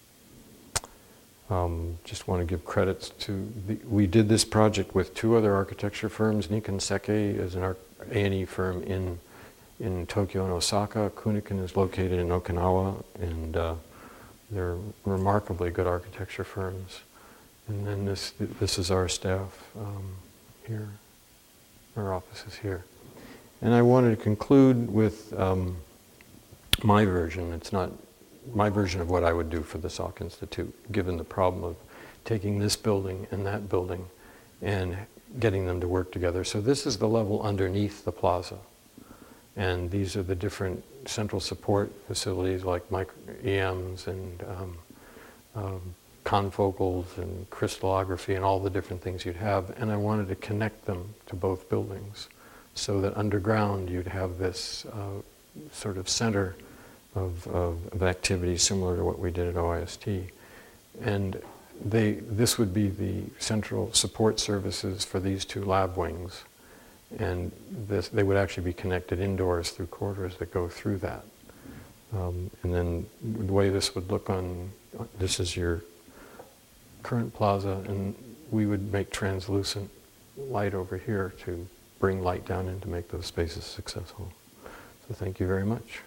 Um, just want to give credits to, the, we did this project with two other architecture firms. Nikan Seke is an A and E firm in, in Tokyo and Osaka. Kunikan is located in Okinawa, and uh, they're remarkably good architecture firms. And then this, this is our staff um, here, our office is here. And I wanted to conclude with um, my version. It's not my version of what I would do for the Salk Institute, given the problem of taking this building and that building and getting them to work together. So this is the level underneath the plaza. And these are the different central support facilities like micro E Ms and um, um, confocals and crystallography and all the different things you'd have. And I wanted to connect them to both buildings so that underground you'd have this uh, sort of center Of, of, of activities similar to what we did at O I S T. And they, this would be the central support services for these two lab wings. And this, they would actually be connected indoors through corridors that go through that. Um, and then the way this would look on, this is your current plaza, and we would make translucent light over here to bring light down in to make those spaces successful. So thank you very much.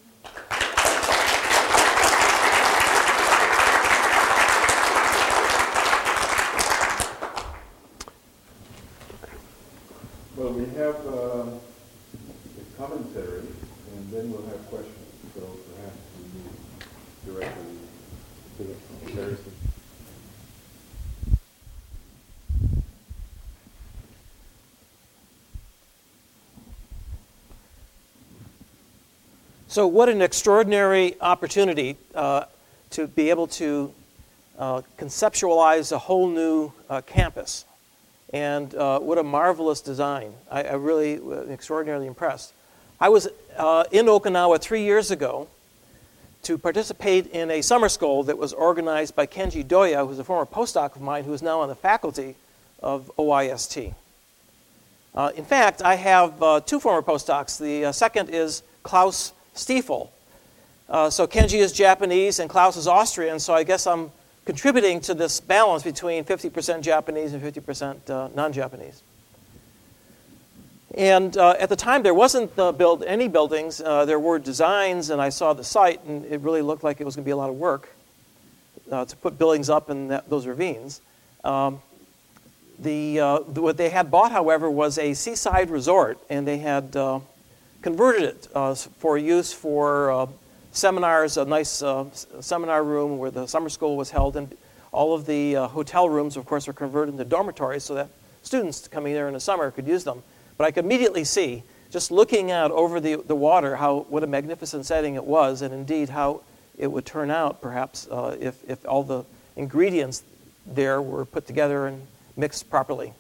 Well, we have uh, a commentary, and then we'll have questions. So perhaps we move directly to the commentary. So what an extraordinary opportunity uh, to be able to uh, conceptualize a whole new uh, campus. And uh, what a marvelous design. I, I really was extraordinarily impressed. I was uh, in Okinawa three years ago to participate in a summer school that was organized by Kenji Doya, who's a former postdoc of mine who is now on the faculty of O I S T. Uh, in fact, I have uh, two former postdocs. The uh, second is Klaus Stiefel. Uh, so Kenji is Japanese and Klaus is Austrian, so I guess I'm contributing to this balance between fifty percent Japanese and fifty percent uh, non-Japanese. And uh, at the time, there wasn't uh, build any buildings. Uh, there were designs, and I saw the site, and it really looked like it was going to be a lot of work uh, to put buildings up in that, those ravines. Um, the, uh, the what they had bought, however, was a seaside resort, and they had uh, converted it uh, for use for uh, seminars, a nice uh, seminar room where the summer school was held, and all of the uh, hotel rooms, of course, are converted into dormitories so that students coming there in the summer could use them. But I could immediately see, just looking out over the, the water, how what a magnificent setting it was, and indeed how it would turn out, perhaps, uh, if, if all the ingredients there were put together and mixed properly.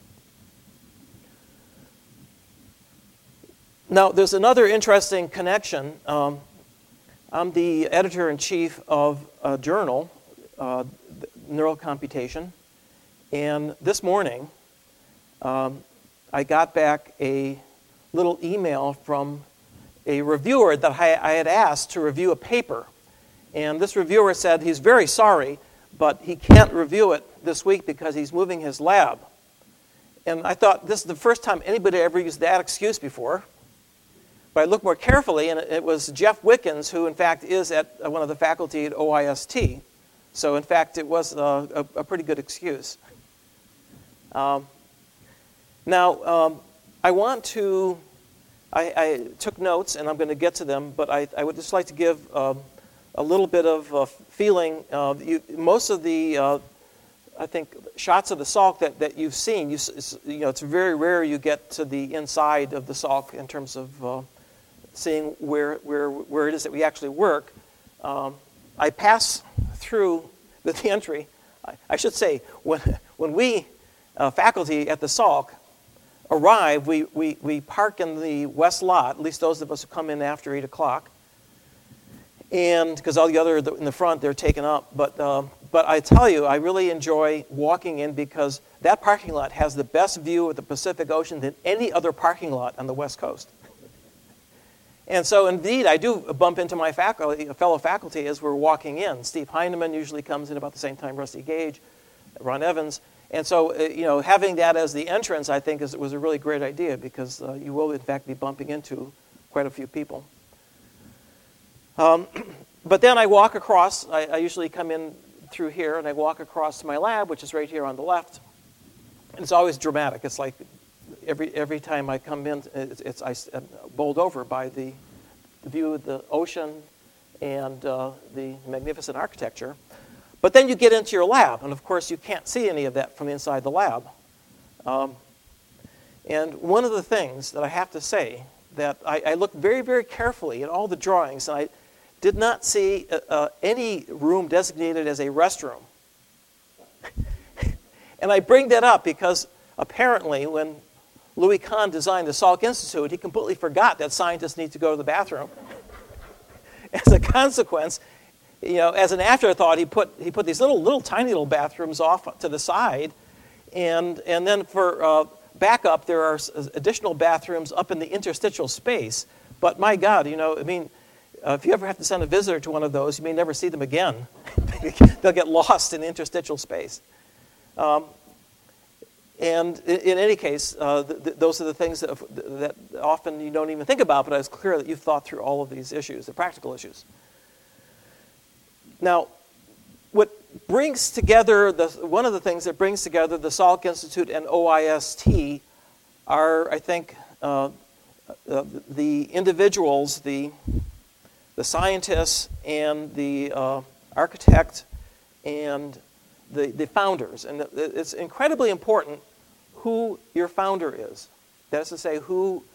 Now, there's another interesting connection. Um, I'm the editor-in-chief of a journal, uh, Neural Computation, and this morning um, I got back a little email from a reviewer that I, I had asked to review a paper. And this reviewer said he's very sorry, but he can't review it this week because he's moving his lab. And I thought, this is the first time anybody ever used that excuse before. But I looked more carefully, and it was Jeff Wickens, who in fact is at one of the faculty at O I S T. So in fact, it was a, a, a pretty good excuse. Um, now, um, I want to, I, I took notes, and I'm going to get to them, but I, I would just like to give um, a little bit of uh, feeling. Uh, you, most of the, uh, I think, shots of the Salk that, that you've seen, you, you know, it's very rare you get to the inside of the Salk in terms of uh, seeing where, where, where it is that we actually work. Um, I pass through the, the entry. I, I should say, when, when we, uh, faculty at the Salk, arrive, we, we, we park in the west lot, at least those of us who come in after eight o'clock. And because all the other in the front, they're taken up. But, uh, but I tell you, I really enjoy walking in because that parking lot has the best view of the Pacific Ocean than any other parking lot on the West Coast. And so, indeed, I do bump into my faculty, fellow faculty as we're walking in. Steve Heineman usually comes in about the same time, Rusty Gage, Ron Evans. And so, uh, you know, having that as the entrance, I think, is, was a really great idea because uh, you will, in fact, be bumping into quite a few people. Um, but then I walk across. I, I usually come in through here, and I walk across to my lab, which is right here on the left. And it's always dramatic. It's like every every time I come in, it's, it's I, I'm bowled over by the, the view of the ocean and uh, the magnificent architecture. But then you get into your lab, and of course you can't see any of that from inside the lab. Um, and one of the things that I have to say, that I, I looked very, very carefully at all the drawings, and I did not see uh, uh, any room designated as a restroom. And I bring that up because apparently when Louis Kahn designed the Salk Institute, he completely forgot that scientists need to go to the bathroom. As a consequence, you know, as an afterthought, he put he put these little, little tiny little bathrooms off to the side, and and then for uh, backup, there are additional bathrooms up in the interstitial space. But my God, you know, I mean, uh, if you ever have to send a visitor to one of those, you may never see them again. They'll get lost in the interstitial space. Um, and in, in any case, uh, th- th- those are the things that, that often you don't even think about, but it's clear that you've thought through all of these issues, the practical issues. Now, what brings together, the, one of the things that brings together the Salk Institute and O I S T are, I think, uh, uh, the individuals, the, the scientists, and the uh, architect, and the, the founders. And it's incredibly important who your founder is. That is to say, who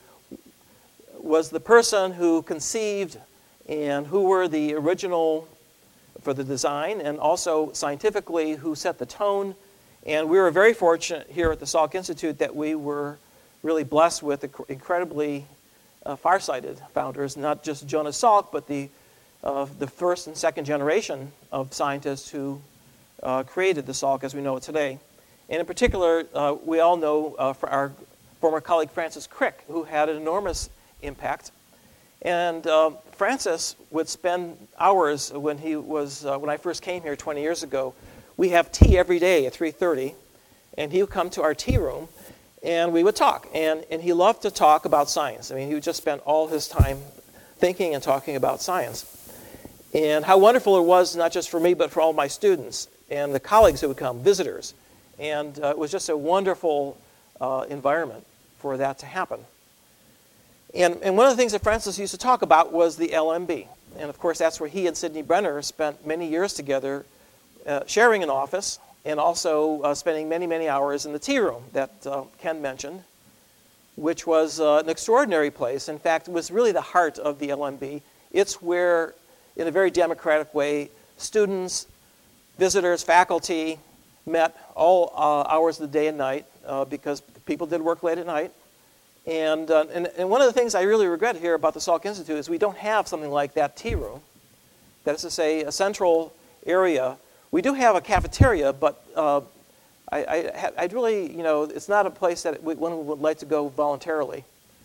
was the person who conceived and who were the original for the design, and also scientifically who set the tone. And we were very fortunate here at the Salk Institute that we were really blessed with incredibly uh, farsighted founders, not just Jonas Salk, but the, uh, the first and second generation of scientists who uh, created the Salk as we know it today. And in particular, uh, we all know uh, for our former colleague Francis Crick, who had an enormous impact. And uh, Francis would spend hours when he was uh, when I first came here twenty years ago. We have tea every day at three thirty, and he would come to our tea room, and we would talk. And and he loved to talk about science. I mean, he would just spend all his time thinking and talking about science. And how wonderful it was, not just for me, but for all my students and the colleagues who would come, visitors. And uh, it was just a wonderful uh, environment for that to happen. And, and one of the things that Francis used to talk about was the L M B. And of course, that's where he and Sidney Brenner spent many years together uh, sharing an office and also uh, spending many, many hours in the tea room that uh, Ken mentioned, which was uh, an extraordinary place. In fact, it was really the heart of the L M B. It's where, in a very democratic way, students, visitors, faculty met all uh, hours of the day and night uh, because people did work late at night. And, uh, and and one of the things I really regret here about the Salk Institute is we don't have something like that tea room. That is to say, a central area. We do have a cafeteria, but uh, I, I, I'd really, you know, it's not a place that one would like to go voluntarily.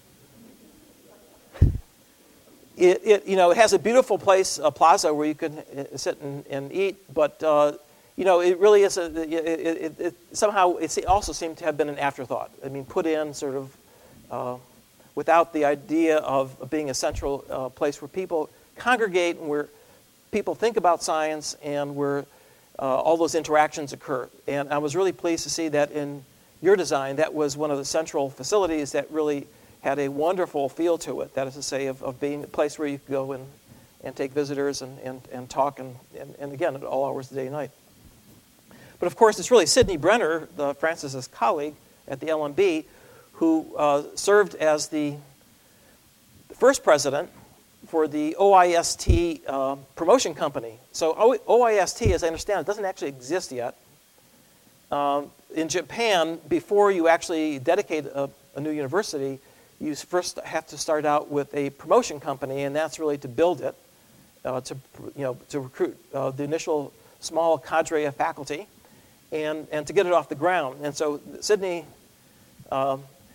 It, it you know, it has a beautiful place, a plaza where you can sit and, and eat, but uh, you know, it really is a. It, it, it, somehow, it also seemed to have been an afterthought. I mean, put in sort of. Uh, without the idea of being a central uh, place where people congregate and where people think about science and where uh, all those interactions occur. And I was really pleased to see that in your design, that was one of the central facilities that really had a wonderful feel to it. That is to say, of, of being a place where you could go and, and take visitors and, and, and talk, and, and, and again, at all hours of the day and night. But of course, it's really Sidney Brenner, the Francis's colleague at the L M B, who uh, served as the first president for the O I S T uh, promotion company. So O I S T, as I understand it, doesn't actually exist yet. Um, in Japan, before you actually dedicate a, a new university, you first have to start out with a promotion company, and that's really to build it, uh, to you know, to recruit uh, the initial small cadre of faculty, and and to get it off the ground. And so Sidney. Um,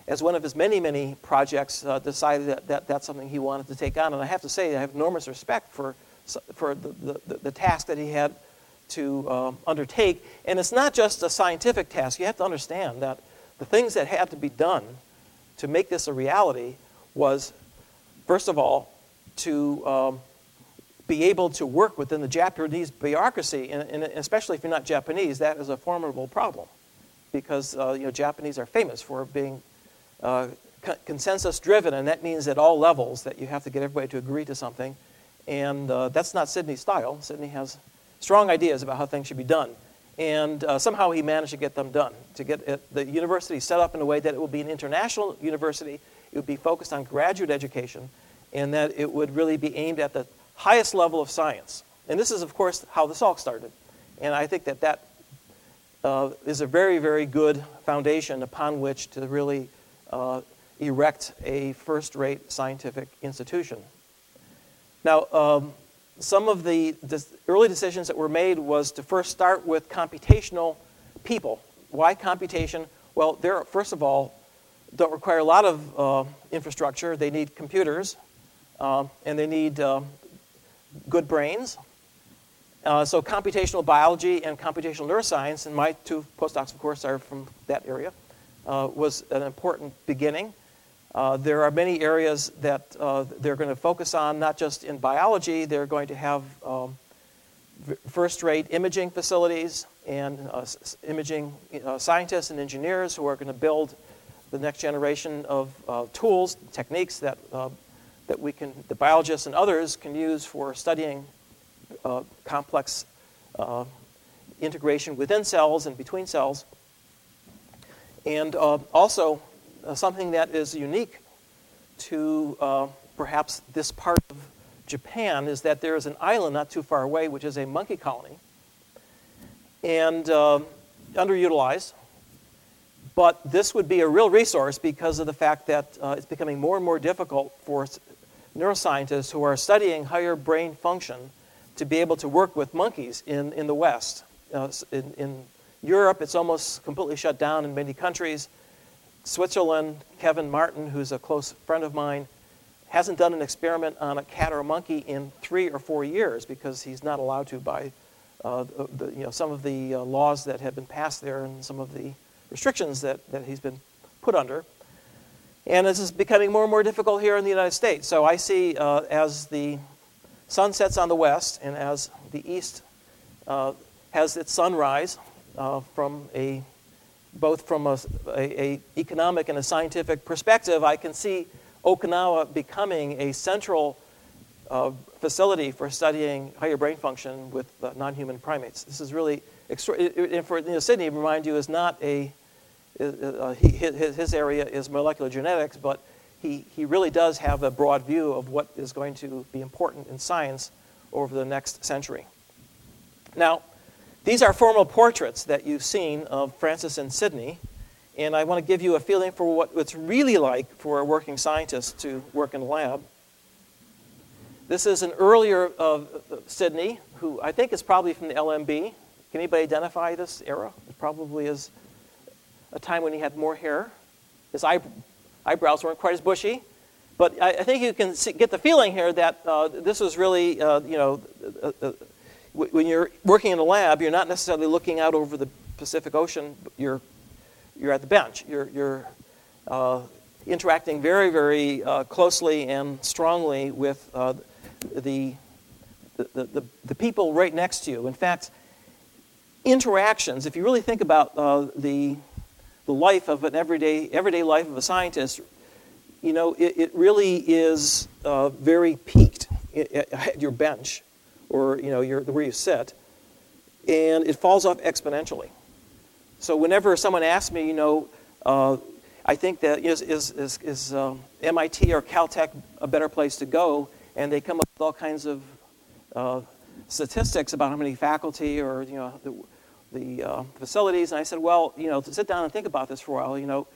as one of his many, many projects, uh, decided that, that that's something he wanted to take on. And I have to say, I have enormous respect for, for the, the, the task that he had to uh, undertake. And it's not just a scientific task. You have to understand that the things that had to be done to make this a reality was, first of all, to um, be able to work within the Japanese bureaucracy, and, and especially if you're not Japanese, that is a formidable problem, because uh, you know Japanese are famous for being uh, co- consensus-driven, and that means at all levels that you have to get everybody to agree to something, and uh, that's not Sydney's style. Sydney has strong ideas about how things should be done, and uh, somehow he managed to get them done, to get it, the university set up in a way that it will be an international university, it would be focused on graduate education, and that it would really be aimed at the highest level of science. And this is, of course, how the Salk started. And I think that that uh, is a very, very good foundation upon which to really uh, erect a first-rate scientific institution. Now, um, some of the des- early decisions that were made was to first start with computational people. Why computation? Well, they're, first of all, don't require a lot of uh, infrastructure. They need computers, uh, and they need uh, good brains. Uh, so computational biology and computational neuroscience, and my two postdocs, of course, are from that area, uh, was an important beginning. Uh, there are many areas that uh, they're going to focus on, not just in biology. They're going to have um, first-rate imaging facilities and uh, s- imaging uh, scientists and engineers who are going to build the next generation of uh, tools, techniques that uh, that we can, the biologists and others can use for studying uh, complex uh, integration within cells and between cells. And uh, also uh, something that is unique to uh, perhaps this part of Japan is that there is an island not too far away, which is a monkey colony, and uh, underutilized. But this would be a real resource because of the fact that uh, it's becoming more and more difficult for neuroscientists who are studying higher brain function to be able to work with monkeys in, in the West. Uh, in, in Europe, it's almost completely shut down in many countries. Switzerland, Kevin Martin, who's a close friend of mine, hasn't done an experiment on a cat or a monkey in three or four years because he's not allowed to by uh, the, you know, some of the uh, laws that have been passed there and some of the restrictions that, that he's been put under. And this is becoming more and more difficult here in the United States. So I see uh, as the sun sets on the west and as the east uh, has its sunrise uh, from a both from a, a, a economic and a scientific perspective, I can see Okinawa becoming a central uh, facility for studying higher brain function with uh, non-human primates. This is really extraordinary. And for you know, Sydney, remind you, is not a Uh, he, his, his area is molecular genetics, but he, he really does have a broad view of what is going to be important in science over the next century. Now, these are formal portraits that you've seen of Francis and Sydney, and I want to give you a feeling for what it's really like for a working scientist to work in a lab. This is an earlier uh, Sydney, who I think is probably from the L M B. Can anybody identify this era? It probably is a time when he had more hair. His eye, eyebrows weren't quite as bushy. But I, I think you can see, get the feeling here that uh, this was really, uh, you know, uh, uh, w- when you're working in a lab, you're not necessarily looking out over the Pacific Ocean. You're you're at the bench. You're you're uh, interacting very, very uh, closely and strongly with uh, the, the the the people right next to you. In fact, interactions. If you really think about uh, the the life of an everyday everyday life of a scientist, you know, it, it really is uh, very peaked at your bench, or you know, your, where you sit, and it falls off exponentially. So whenever someone asks me, you know, uh, I think that is is is, is um, M I T or Caltech a better place to go, and they come up with all kinds of uh, statistics about how many faculty or you know the, the uh, facilities, and I said, well, you know, to sit down and think about this for a while, you know,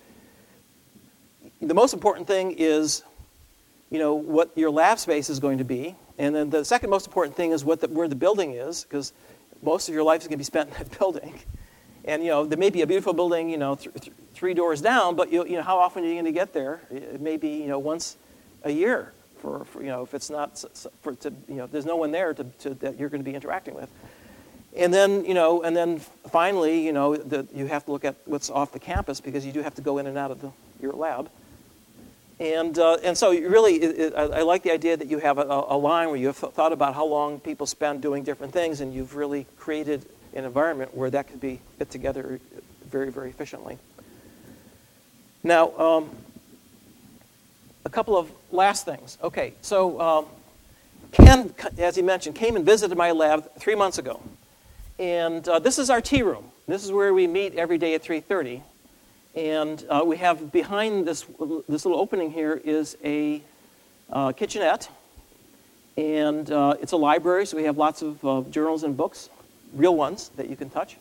the most important thing is, you know, what your lab space is going to be, and then the second most important thing is what the, where the building is, because most of your life is going to be spent in that building. And, you know, there may be a beautiful building, you know, th- th- three doors down, but you, you know, how often are you going to get there? It may be, you know, once a year for, for you know, if it's not, for, to, you know, there's no one there to, to, that you're going to be interacting with. And then, you know, and then finally, you know, the, you have to look at what's off the campus because you do have to go in and out of the, your lab. And uh, and so you really, it, it, I, I like the idea that you have a, a line where you have thought about how long people spend doing different things, and you've really created an environment where that could be fit together very, very efficiently. Now, um, a couple of last things. Okay, so um, Ken, as he mentioned, came and visited my lab three months ago. And uh, this is our tea room. This is where we meet every day at three thirty. And uh, we have behind this, this little opening here is a uh, kitchenette. And uh, it's a library, so we have lots of uh, journals and books, real ones that you can touch.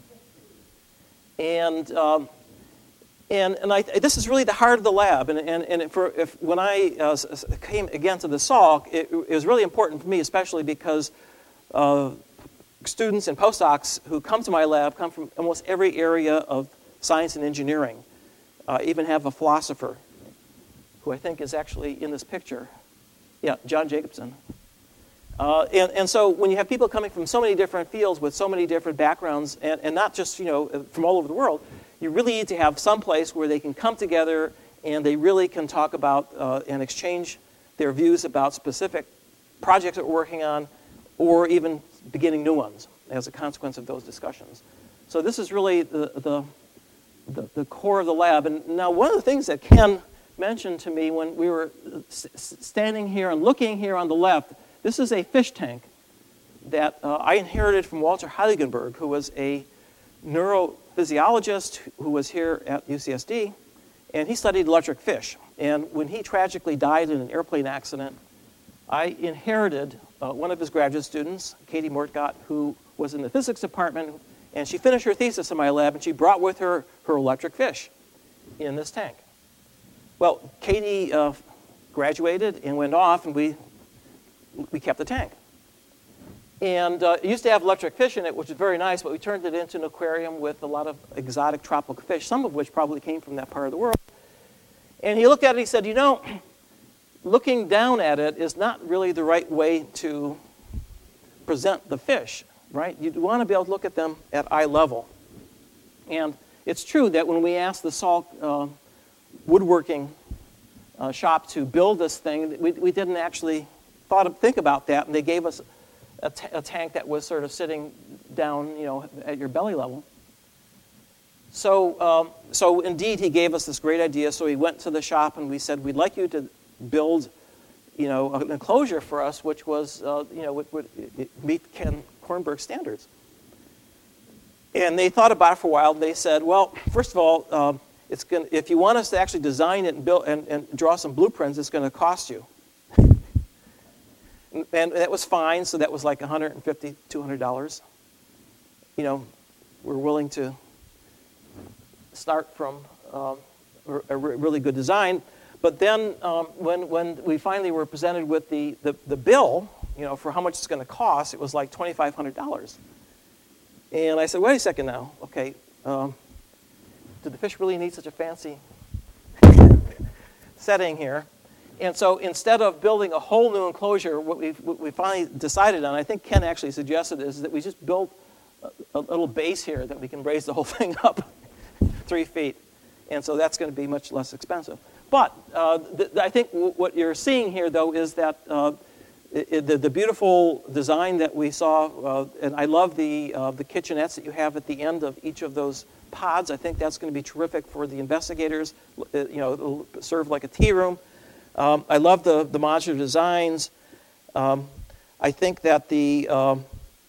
And um, and and I, this is really the heart of the lab. And and and for if when I uh, came again to the Salk, it, it was really important for me, especially because uh, students and postdocs who come to my lab come from almost every area of science and engineering. Uh, even have a philosopher, who I think is actually in this picture. Yeah, John Jacobson. Uh, and, and so when you have people coming from so many different fields with so many different backgrounds, and, and not just, you know, from all over the world, you really need to have some place where they can come together and they really can talk about uh, and exchange their views about specific projects that we're working on, or even beginning new ones as a consequence of those discussions. So this is really the, the, the, the core of the lab. And now one of the things that Ken mentioned to me when we were s standing here and looking here on the left, this is a fish tank that uh, I inherited from Walter Heiligenberg, who was a neurophysiologist who was here at U C S D, and he studied electric fish. And when he tragically died in an airplane accident, I inherited uh, one of his graduate students, Katie Mortgott, who was in the physics department, and she finished her thesis in my lab, and she brought with her her electric fish in this tank. Well, Katie uh, graduated and went off, and we we kept the tank. And uh, it used to have electric fish in it, which is very nice, but we turned it into an aquarium with a lot of exotic tropical fish, some of which probably came from that part of the world. And he looked at it and he said, you know, looking down at it is not really the right way to present the fish, right? You want to be able to look at them at eye level. And it's true that when we asked the Salk uh, woodworking uh, shop to build this thing, we, we didn't actually thought of, think about that, and they gave us a, t a tank that was sort of sitting down, you know, at your belly level. So, um, so indeed, he gave us this great idea. So we went to the shop and we said, we'd like you to build, you know, an enclosure for us, which was, uh, you know, would, would meet Ken Kornberg's standards. And they thought about it for a while. They said, well, first of all, um, it's going if you want us to actually design it and build and, and draw some blueprints, it's going to cost you. And that was fine, so that was like one hundred fifty dollars, two hundred dollars. You know, we're willing to start from um, a really good design. But then um, when, when we finally were presented with the, the, the bill, you know, for how much it's going to cost, it was like twenty-five hundred dollars. And I said, wait a second now. Okay, um, do the fish really need such a fancy setting here? And so instead of building a whole new enclosure, what we what we finally decided on, I think Ken actually suggested, is that we just build a, a little base here that we can raise the whole thing up three feet. And so that's going to be much less expensive. But uh, th I think w what you're seeing here, though, is that uh, it, the, the beautiful design that we saw, uh, and I love the, uh, the kitchenettes that you have at the end of each of those pods. I think that's going to be terrific for the investigators. You know, it'll serve like a tea room. Um, I love the, the modular designs. Um, I think that the um,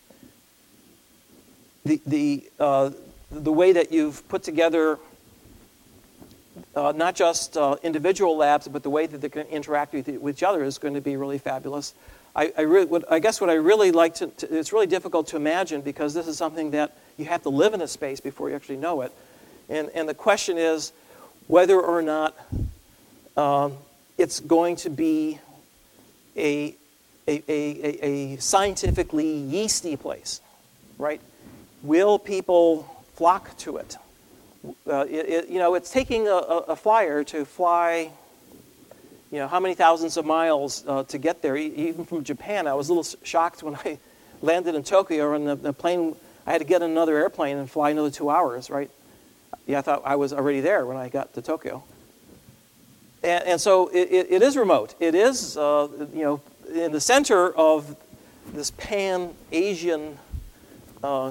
the the uh, the way that you've put together uh, not just uh, individual labs, but the way that they can interact with, with each other is going to be really fabulous. I, I, really, what, I guess what I really like to, to, it's really difficult to imagine, because this is something that you have to live in a space before you actually know it. And, and the question is whether or not um, it's going to be a, a, a, a scientifically yeasty place, right? Will people flock to it? uh, it, it, you know, it's taking a, a flyer to fly, you know, how many thousands of miles uh, to get there, e- even from Japan. I was a little shocked when I landed in Tokyo, and the, the plane, I had to get another airplane and fly another two hours, right? Yeah, I thought I was already there when I got to Tokyo. And, and so it, it, it is remote. It is, uh, you know, in the center of this pan-Asian uh,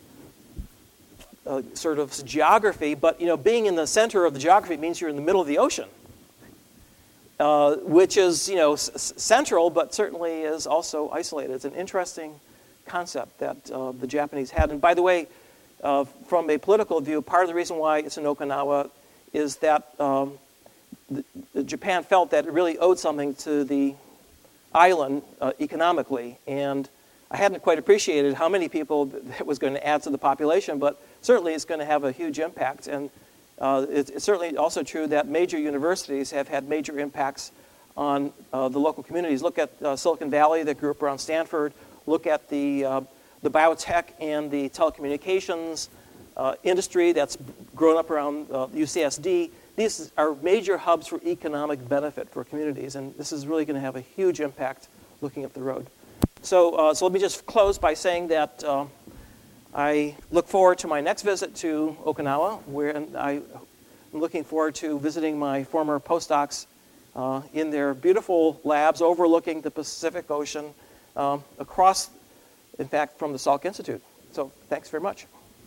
uh, sort of geography. But, you know, being in the center of the geography means you're in the middle of the ocean, uh, which is, you know, s- central, but certainly is also isolated. It's an interesting concept that uh, the Japanese had. And by the way, uh, from a political view, part of the reason why it's in Okinawa is that um, the, the Japan felt that it really owed something to the island uh, economically. And I hadn't quite appreciated how many people it was going to add to the population, but certainly it's going to have a huge impact. And uh, it's, it's certainly also true that major universities have had major impacts on uh, the local communities. Look at uh, Silicon Valley that grew up around Stanford. Look at the, uh, the biotech and the telecommunications uh, industry that's grown up around uh, U C S D. These are major hubs for economic benefit for communities, and this is really going to have a huge impact looking up the road. So, uh, so let me just close by saying that uh, I look forward to my next visit to Okinawa, where I'm looking forward to visiting my former postdocs uh, in their beautiful labs overlooking the Pacific Ocean um, across, in fact, from the Salk Institute. So thanks very much.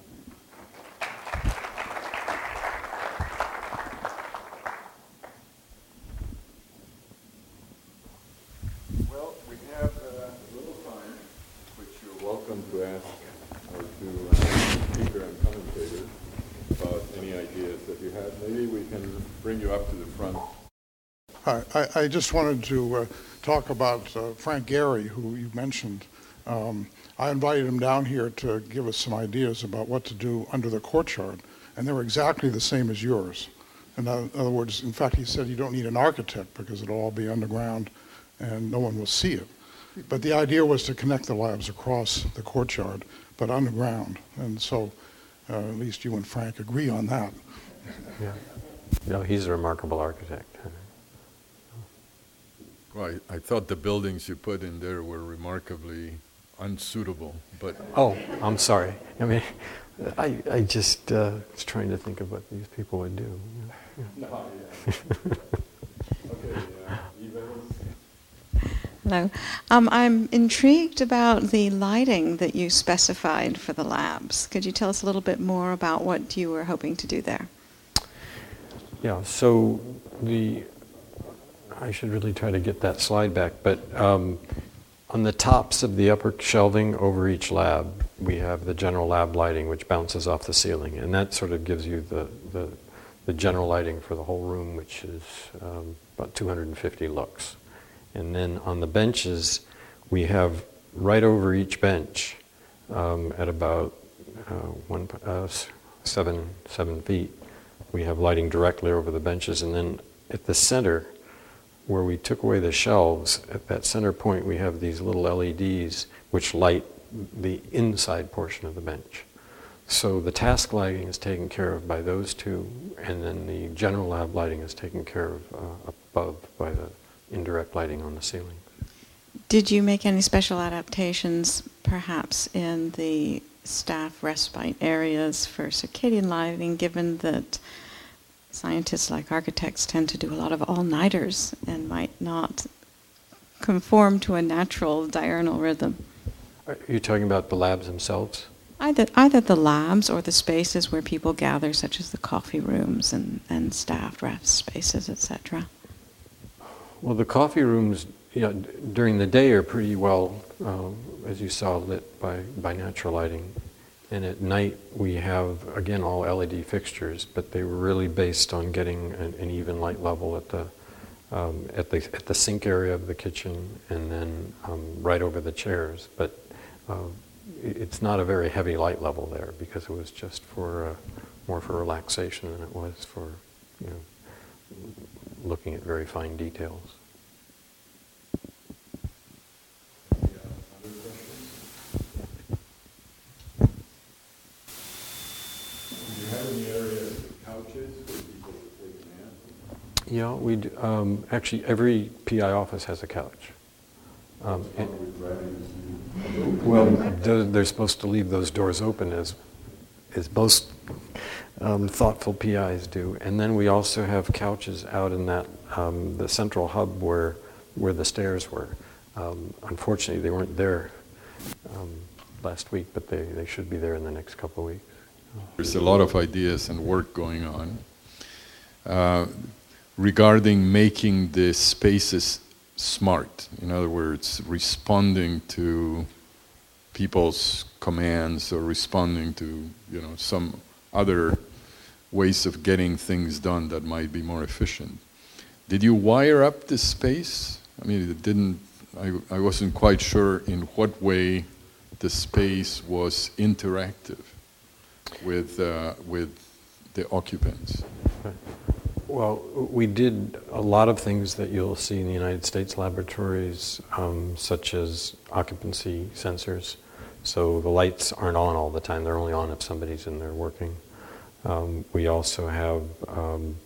Well, we have uh, a little time, which you're welcome to ask or to uh, speaker and commentators about any ideas that you have. Maybe we can bring you up to the front. Hi, I, I just wanted to uh, talk about uh, Frank Gehry, who you mentioned. Um, I invited him down here to give us some ideas about what to do under the courtyard, and they were exactly the same as yours. In other words, in fact, he said you don't need an architect because it'll all be underground and no one will see it. But the idea was to connect the labs across the courtyard, but underground. And so uh, at least you and Frank agree on that. Yeah. You know, he's a remarkable architect. Well, I, I thought the buildings you put in there were remarkably unsuitable, but Oh, I'm sorry. I mean, I, I just uh, was trying to think of what these people would do. Yeah. no, yeah. Okay, uh, Eva? Hello. Um, I'm intrigued about the lighting that you specified for the labs. Could you tell us a little bit more about what you were hoping to do there? Yeah, so the, I should really try to get that slide back, but um, on the tops of the upper shelving over each lab, we have the general lab lighting, which bounces off the ceiling, and that sort of gives you the, the, the general lighting for the whole room, which is um, about two hundred fifty lux. And then on the benches, we have right over each bench um, at about uh, one, uh, seven, seven feet, we have lighting directly over the benches. And then at the center, where we took away the shelves, at that center point we have these little L E Ds which light the inside portion of the bench. So the task lighting is taken care of by those two, and then the general lab lighting is taken care of uh, above by the indirect lighting on the ceiling. Did you make any special adaptations, perhaps, in the staff respite areas for circadian lighting, given that scientists like architects tend to do a lot of all-nighters and might not conform to a natural diurnal rhythm? Are you talking about the labs themselves? Either, either the labs or the spaces where people gather, such as the coffee rooms and, and staff rest spaces, et cetera. Well, the coffee rooms, you know, d- during the day are pretty well, uh, as you saw, lit by, by natural lighting. And at night we have, again, all L E D fixtures, but they were really based on getting an, an even light level at the, um, at the at the sink area of the kitchen, and then um, right over the chairs. But uh, it- it's not a very heavy light level there because it was just for uh, more for relaxation than it was for, you know, looking at very fine details. Do you have any areas Yeah, we do. Um, actually, every P I office has a couch. Um, and, well, they're, they're supposed to leave those doors open as, as most um, thoughtful P Is do. And then we also have couches out in that um, the central hub where where the stairs were. Um, unfortunately, they weren't there um, last week, but they, they should be there in the next couple of weeks. There's a lot of ideas and work going on uh, regarding making the spaces smart. In other words, responding to people's commands or responding to, you know, some other ways of getting things done that might be more efficient. Did you wire up this space? I mean, it didn't, I, I wasn't quite sure in what way the space was interactive with uh, with the occupants. Well, we did a lot of things that you'll see in the United States laboratories, um, such as occupancy sensors. So the lights aren't on all the time, they're only on if somebody's in there working. Um, we also have um,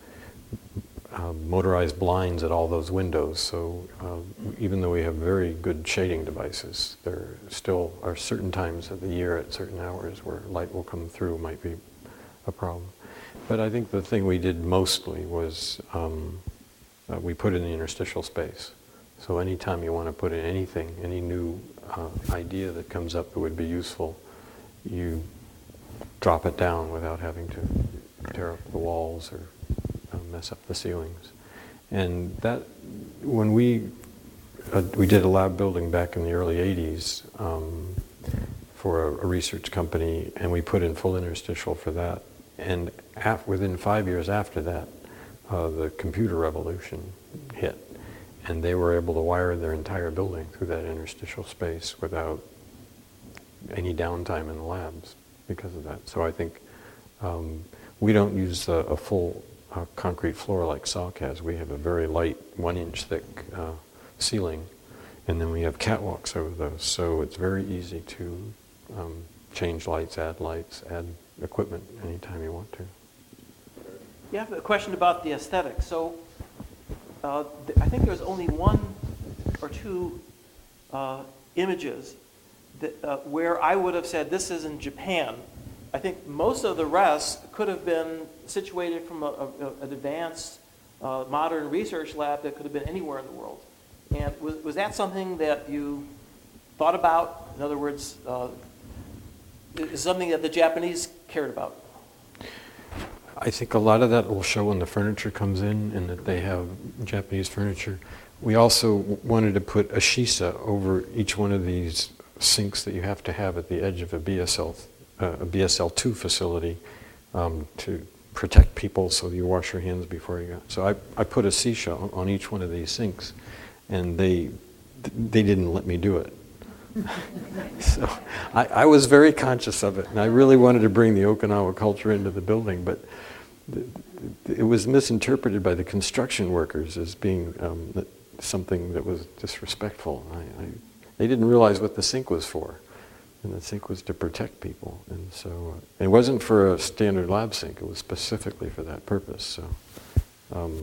um, motorized blinds at all those windows, so uh, even though we have very good shading devices, there still are certain times of the year at certain hours where light will come through, might be a problem. But I think the thing we did mostly was um, uh, we put in the interstitial space. So anytime you want to put in anything, any new uh, idea that comes up that would be useful, you drop it down without having to tear up the walls or uh, mess up the ceilings. And that, when we uh, we did a lab building back in the early eighties um, for a, a research company, and we put in full interstitial for that. And af- within five years after that, uh, the computer revolution hit. And they were able to wire their entire building through that interstitial space without any downtime in the labs because of that. So I think um, we don't use a, a full uh, concrete floor like Salk has. We have a very light, one-inch thick uh, ceiling, and then we have catwalks over those. So it's very easy to um, change lights, add lights, add equipment anytime you want to. You have a question about the aesthetic. So uh, th- I think there's only one or two uh, images that, uh, where I would have said this is in Japan. I think most of the rest could have been situated from a, a, an advanced uh, modern research lab that could have been anywhere in the world. And was, was that something that you thought about? In other words, uh, is something that the Japanese cared about? I think a lot of that will show when the furniture comes in and that they have Japanese furniture. We also wanted to put a shisa over each one of these sinks that you have to have at the edge of a B S L, uh, a B S L two facility um, to protect people so you wash your hands before you go. So I, I put a seashell on each one of these sinks, and they they didn't let me do it. So I, I was very conscious of it, and I really wanted to bring the Okinawa culture into the building, but th- it was misinterpreted by the construction workers as being um, something that was disrespectful. I, I, they didn't realize what the sink was for, and the sink was to protect people, and so uh, it wasn't for a standard lab sink. It was specifically for that purpose. So um,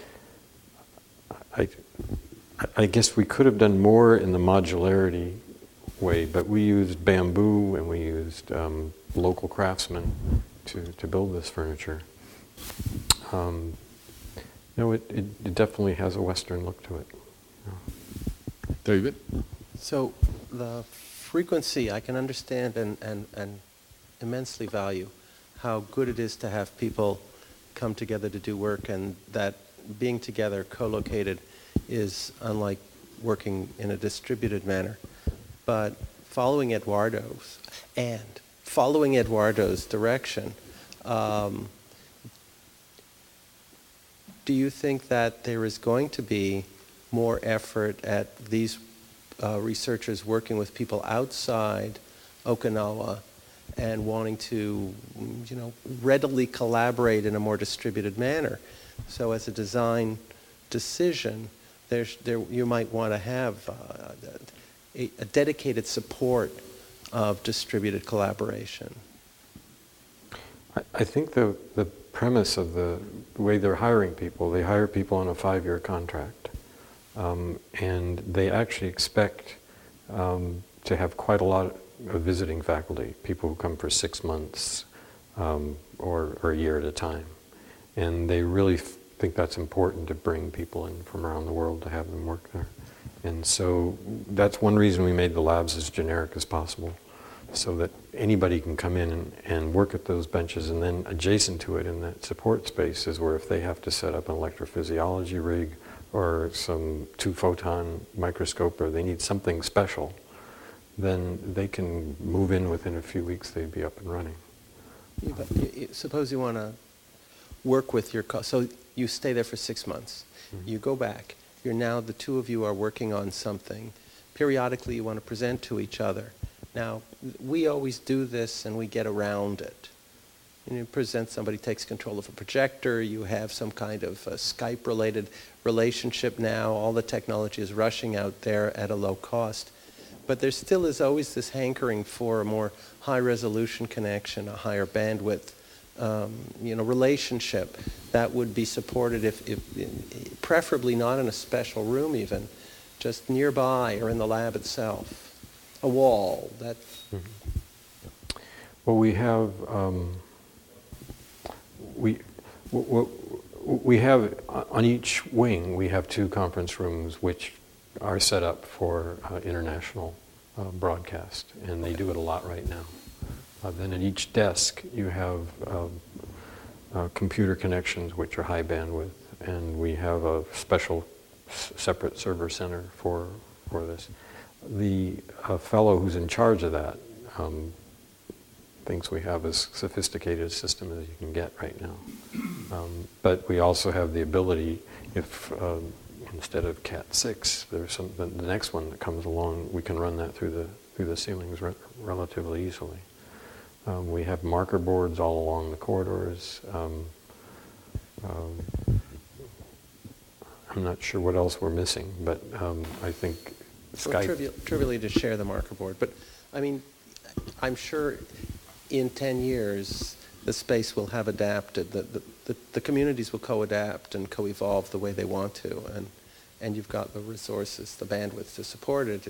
I, I guess we could have done more in the modularity way, but we used bamboo and we used um, local craftsmen to, to build this furniture. Um, no, it, it, it definitely has a Western look to it. Yeah. David? So the frequency, I can understand and, and, and immensely value how good it is to have people come together to do work, and that being together, co-located, is unlike working in a distributed manner. But following Eduardo's and following Eduardo's direction, um, do you think that there is going to be more effort at these uh, researchers working with people outside Okinawa and wanting to, you know, readily collaborate in a more distributed manner? So as a design decision, there's, there, you might want to have uh, a, a dedicated support of distributed collaboration. I, I think the, the premise of the way they're hiring people. They hire people on a five-year contract, um, and they actually expect um, to have quite a lot of visiting faculty, people who come for six months um, or, or a year at a time. And they really f- think that's important to bring people in from around the world to have them work there. And so that's one reason we made the labs as generic as possible, so that anybody can come in and, and work at those benches. And then adjacent to it in that support space is where if they have to set up an electrophysiology rig or some two-photon microscope, or they need something special, then they can move in within a few weeks. They'd be up and running. You, you, you, suppose you want to work with your, co- so you stay there for six months. Mm-hmm. You go back. You're now, the two of you are working on something. Periodically you want to present to each other. Now, we always do this and we get around it. You present, somebody takes control of a projector, you have some kind of Skype-related relationship now, all the technology is rushing out there at a low cost. But there still is always this hankering for a more high-resolution connection, a higher bandwidth, um, you know, relationship that would be supported, if, if, preferably not in a special room even, just nearby or in the lab itself. A wall that... Mm-hmm. Well, we have... Um, we, w- w- we have, on each wing, we have two conference rooms which are set up for uh, international uh, broadcast, and they do it a lot right now. Uh, then at each desk you have uh, uh, computer connections which are high bandwidth, and we have a special s- separate server center for for this. The uh, fellow who's in charge of that um, thinks we have as sophisticated a system as you can get right now. Um, but we also have the ability, if um, instead of Cat six, there's some, the, the next one that comes along, we can run that through the through the ceilings re- relatively easily. Um, we have marker boards all along the corridors. Um, um, I'm not sure what else we're missing, but um, I think Skype... Well, trivial, trivially to share the marker board, but I mean, I'm sure in ten years the space will have adapted, the, the, the, the communities will co-adapt and co-evolve the way they want to, and, and you've got the resources, the bandwidth to support it.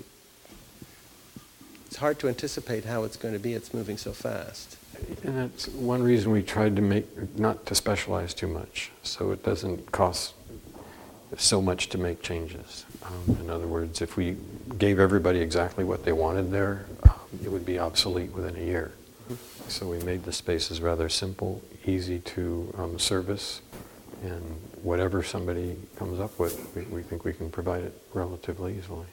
It's hard to anticipate how it's going to be. It's moving so fast. And that's one reason we tried to make, not to specialize too much, so it doesn't cost so much to make changes. Um, in other words, if we gave everybody exactly what they wanted there, um, it would be obsolete within a year. Mm-hmm. So we made the spaces rather simple, easy to um, service, and whatever somebody comes up with, we, we think we can provide it relatively easily.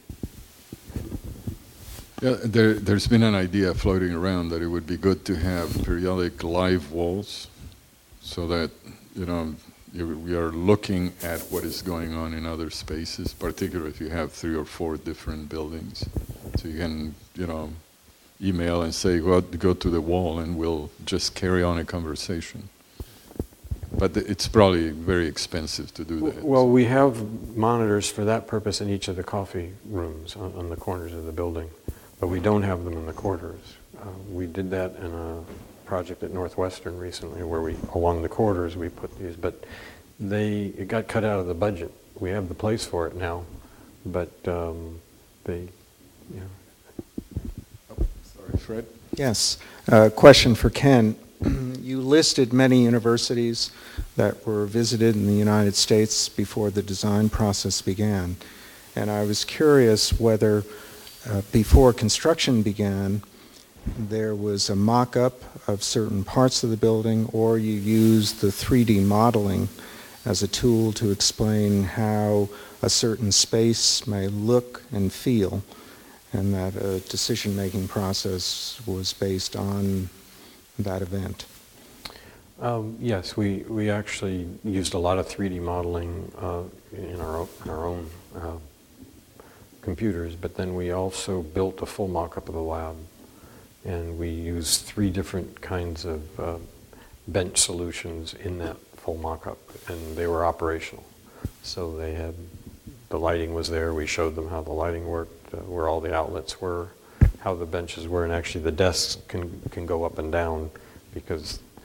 Yeah, there, there's been an idea floating around that it would be good to have periodic live walls, so that, you know, you, we are looking at what is going on in other spaces, particularly if you have three or four different buildings. So you can, you know, email and say, well, go to the wall and we'll just carry on a conversation. But it's probably very expensive to do that. Well, we have monitors for that purpose in each of the coffee rooms on, on the corners of the building, but we don't have them in the corridors. Uh, we did that in a project at Northwestern recently, where we, along the corridors, we put these, but they, it got cut out of the budget. We have the place for it now, but um, they, you know. Oh, sorry, Fred? Yes. Uh, question for Ken. You listed many universities that were visited in the United States before the design process began. And I was curious whether uh, before construction began, there was a mock-up of certain parts of the building, or you used the three D modeling as a tool to explain how a certain space may look and feel, and that a decision-making process was based on that event. Um, yes, we, we actually used a lot of three D modeling uh, in our, in our own uh, computers, but then we also built a full mock-up of the lab, and we used three different kinds of uh, bench solutions in that full mock-up, and they were operational. So they had, the lighting was there, we showed them how the lighting worked, uh, where all the outlets were, how the benches were, and actually the desks can, can go up and down, because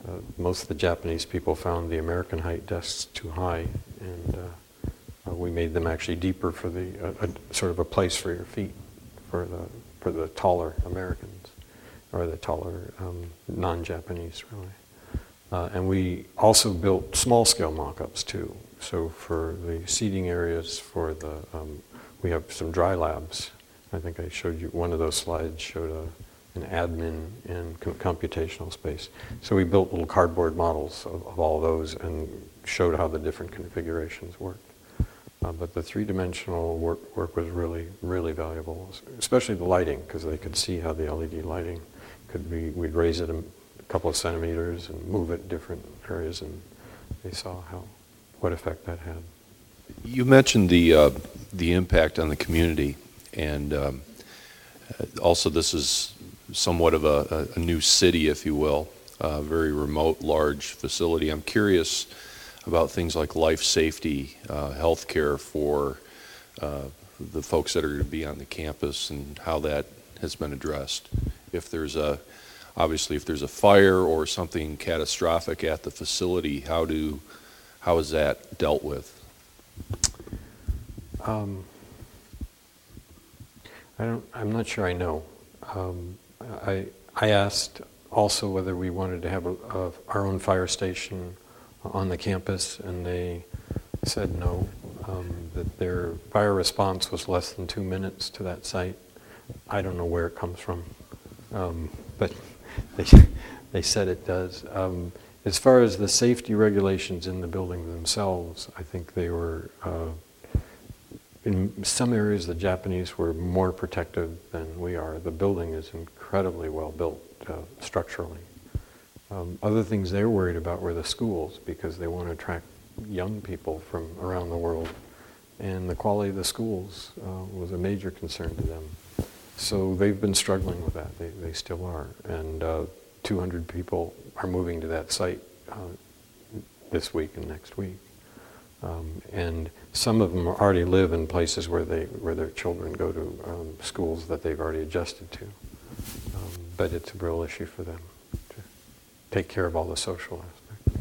uh, most of the Japanese people found the American height desks too high, and uh, uh, we made them actually deeper for the uh, a, sort of a place for your feet for the for the taller Americans, or the taller um, non-Japanese, really. Uh, and we also built small-scale mock-ups too. So for the seating areas, for the um, we have some dry labs. I think I showed you one of those slides showed a, an admin and com- computational space. So we built little cardboard models of, of all those and showed how the different configurations worked. Uh, but the three-dimensional work, work was really, really valuable, especially the lighting, because they could see how the L E D lighting could be. We'd raise it a couple of centimeters and move it different areas, and they saw how what effect that had. You mentioned the uh, the impact on the community, and um, also this is somewhat of a, a new city, if you will, a very remote, large facility. I'm curious about things like life safety, uh, health care for uh, the folks that are going to be on the campus, and how that has been addressed. If there's a, obviously, if there's a fire or something catastrophic at the facility, how do, how is that dealt with? Um, I don't. I'm not sure I know. Um, I I asked also whether we wanted to have a, a, our own fire station on the campus, and they said no, um, that their fire response was less than two minutes to that site. I don't know where it comes from, um, but they, they said it does. Um, as far as the safety regulations in the building themselves, I think they were, uh, in some areas the Japanese were more protective than we are. The building is incredibly well built uh, structurally. Um, other things they're worried about were the schools, because they want to attract young people from around the world, and the quality of the schools uh, was a major concern to them. So they've been struggling with that. They, they still are. And uh, two hundred people are moving to that site uh, this week and next week. Um, and some of them already live in places where they where their children go to um, schools that they've already adjusted to. Um, but it's a real issue for them. Take care of all the social aspects.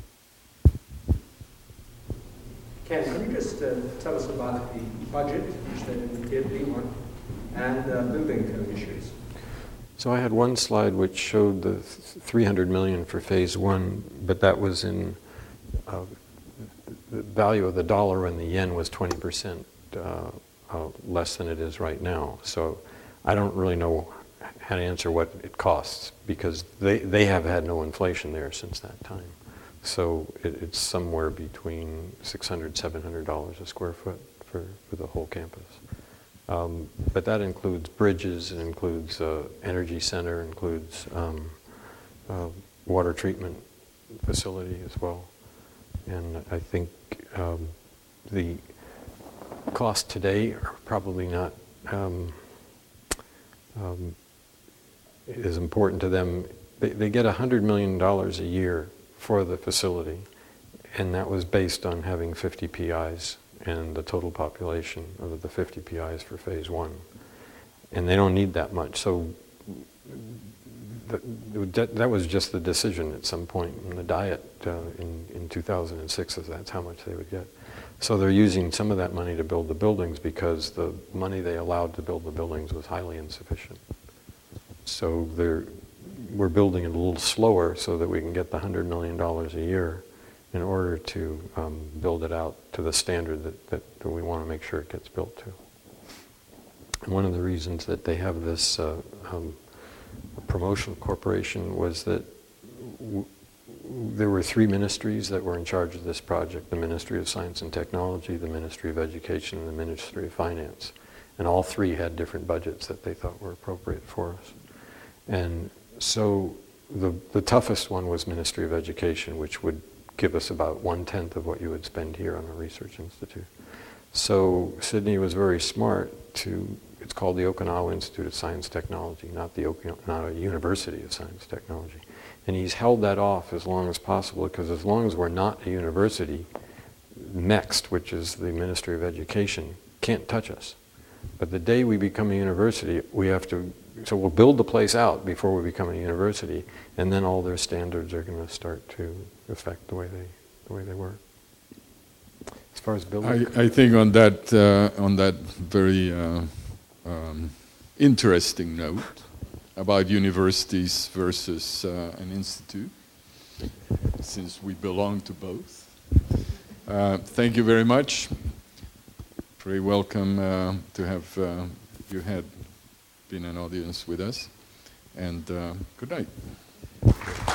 Ken, can you just uh, tell us about the budget, which there did be one, and uh, building code issues? So I had one slide which showed the three hundred million for phase one, but that was in uh, the value of the dollar when the yen was twenty percent uh, uh, less than it is right now. So I don't really know how to answer what it costs, because they, they have had no inflation there since that time. So it, it's somewhere between six hundred dollars, seven hundred dollars a square foot for, for the whole campus. Um, but that includes bridges, it includes uh, energy center, includes um, uh, water treatment facility as well. And I think um, the costs today are probably not um, um, is important to them. They, they get one hundred million dollars a year for the facility, and that was based on having fifty P Is and the total population of the fifty P Is for phase one. And they don't need that much. So that, that was just the decision at some point in the diet uh, in, in two thousand six, is that's how much they would get. So they're using some of that money to build the buildings, because the money they allowed to build the buildings was highly insufficient. So they're, we're building it a little slower so that we can get the one hundred million dollars a year in order to um, build it out to the standard that, that, that we want to make sure it gets built to. And one of the reasons that they have this uh, um, promotional corporation was that w- there were three ministries that were in charge of this project: the Ministry of Science and Technology, the Ministry of Education, and the Ministry of Finance. And all three had different budgets that they thought were appropriate for us. And so the the toughest one was Ministry of Education, which would give us about one-tenth of what you would spend here on a research institute. So Sydney was very smart to, it's called the Okinawa Institute of Science Technology, not the Okina, not a University of Science Technology. And he's held that off as long as possible, because as long as we're not a university, MEXT, which is the Ministry of Education, can't touch us. But the day we become a university, we have to so we'll build the place out before we become a university, and then all their standards are going to start to affect the way they the way they work. As far as building, I, I think on that uh, on that very uh, um, interesting note about universities versus uh, an institute, since we belong to both. Uh, thank you very much. Very welcome uh, to have uh, you had been an audience with us, and uh, good night.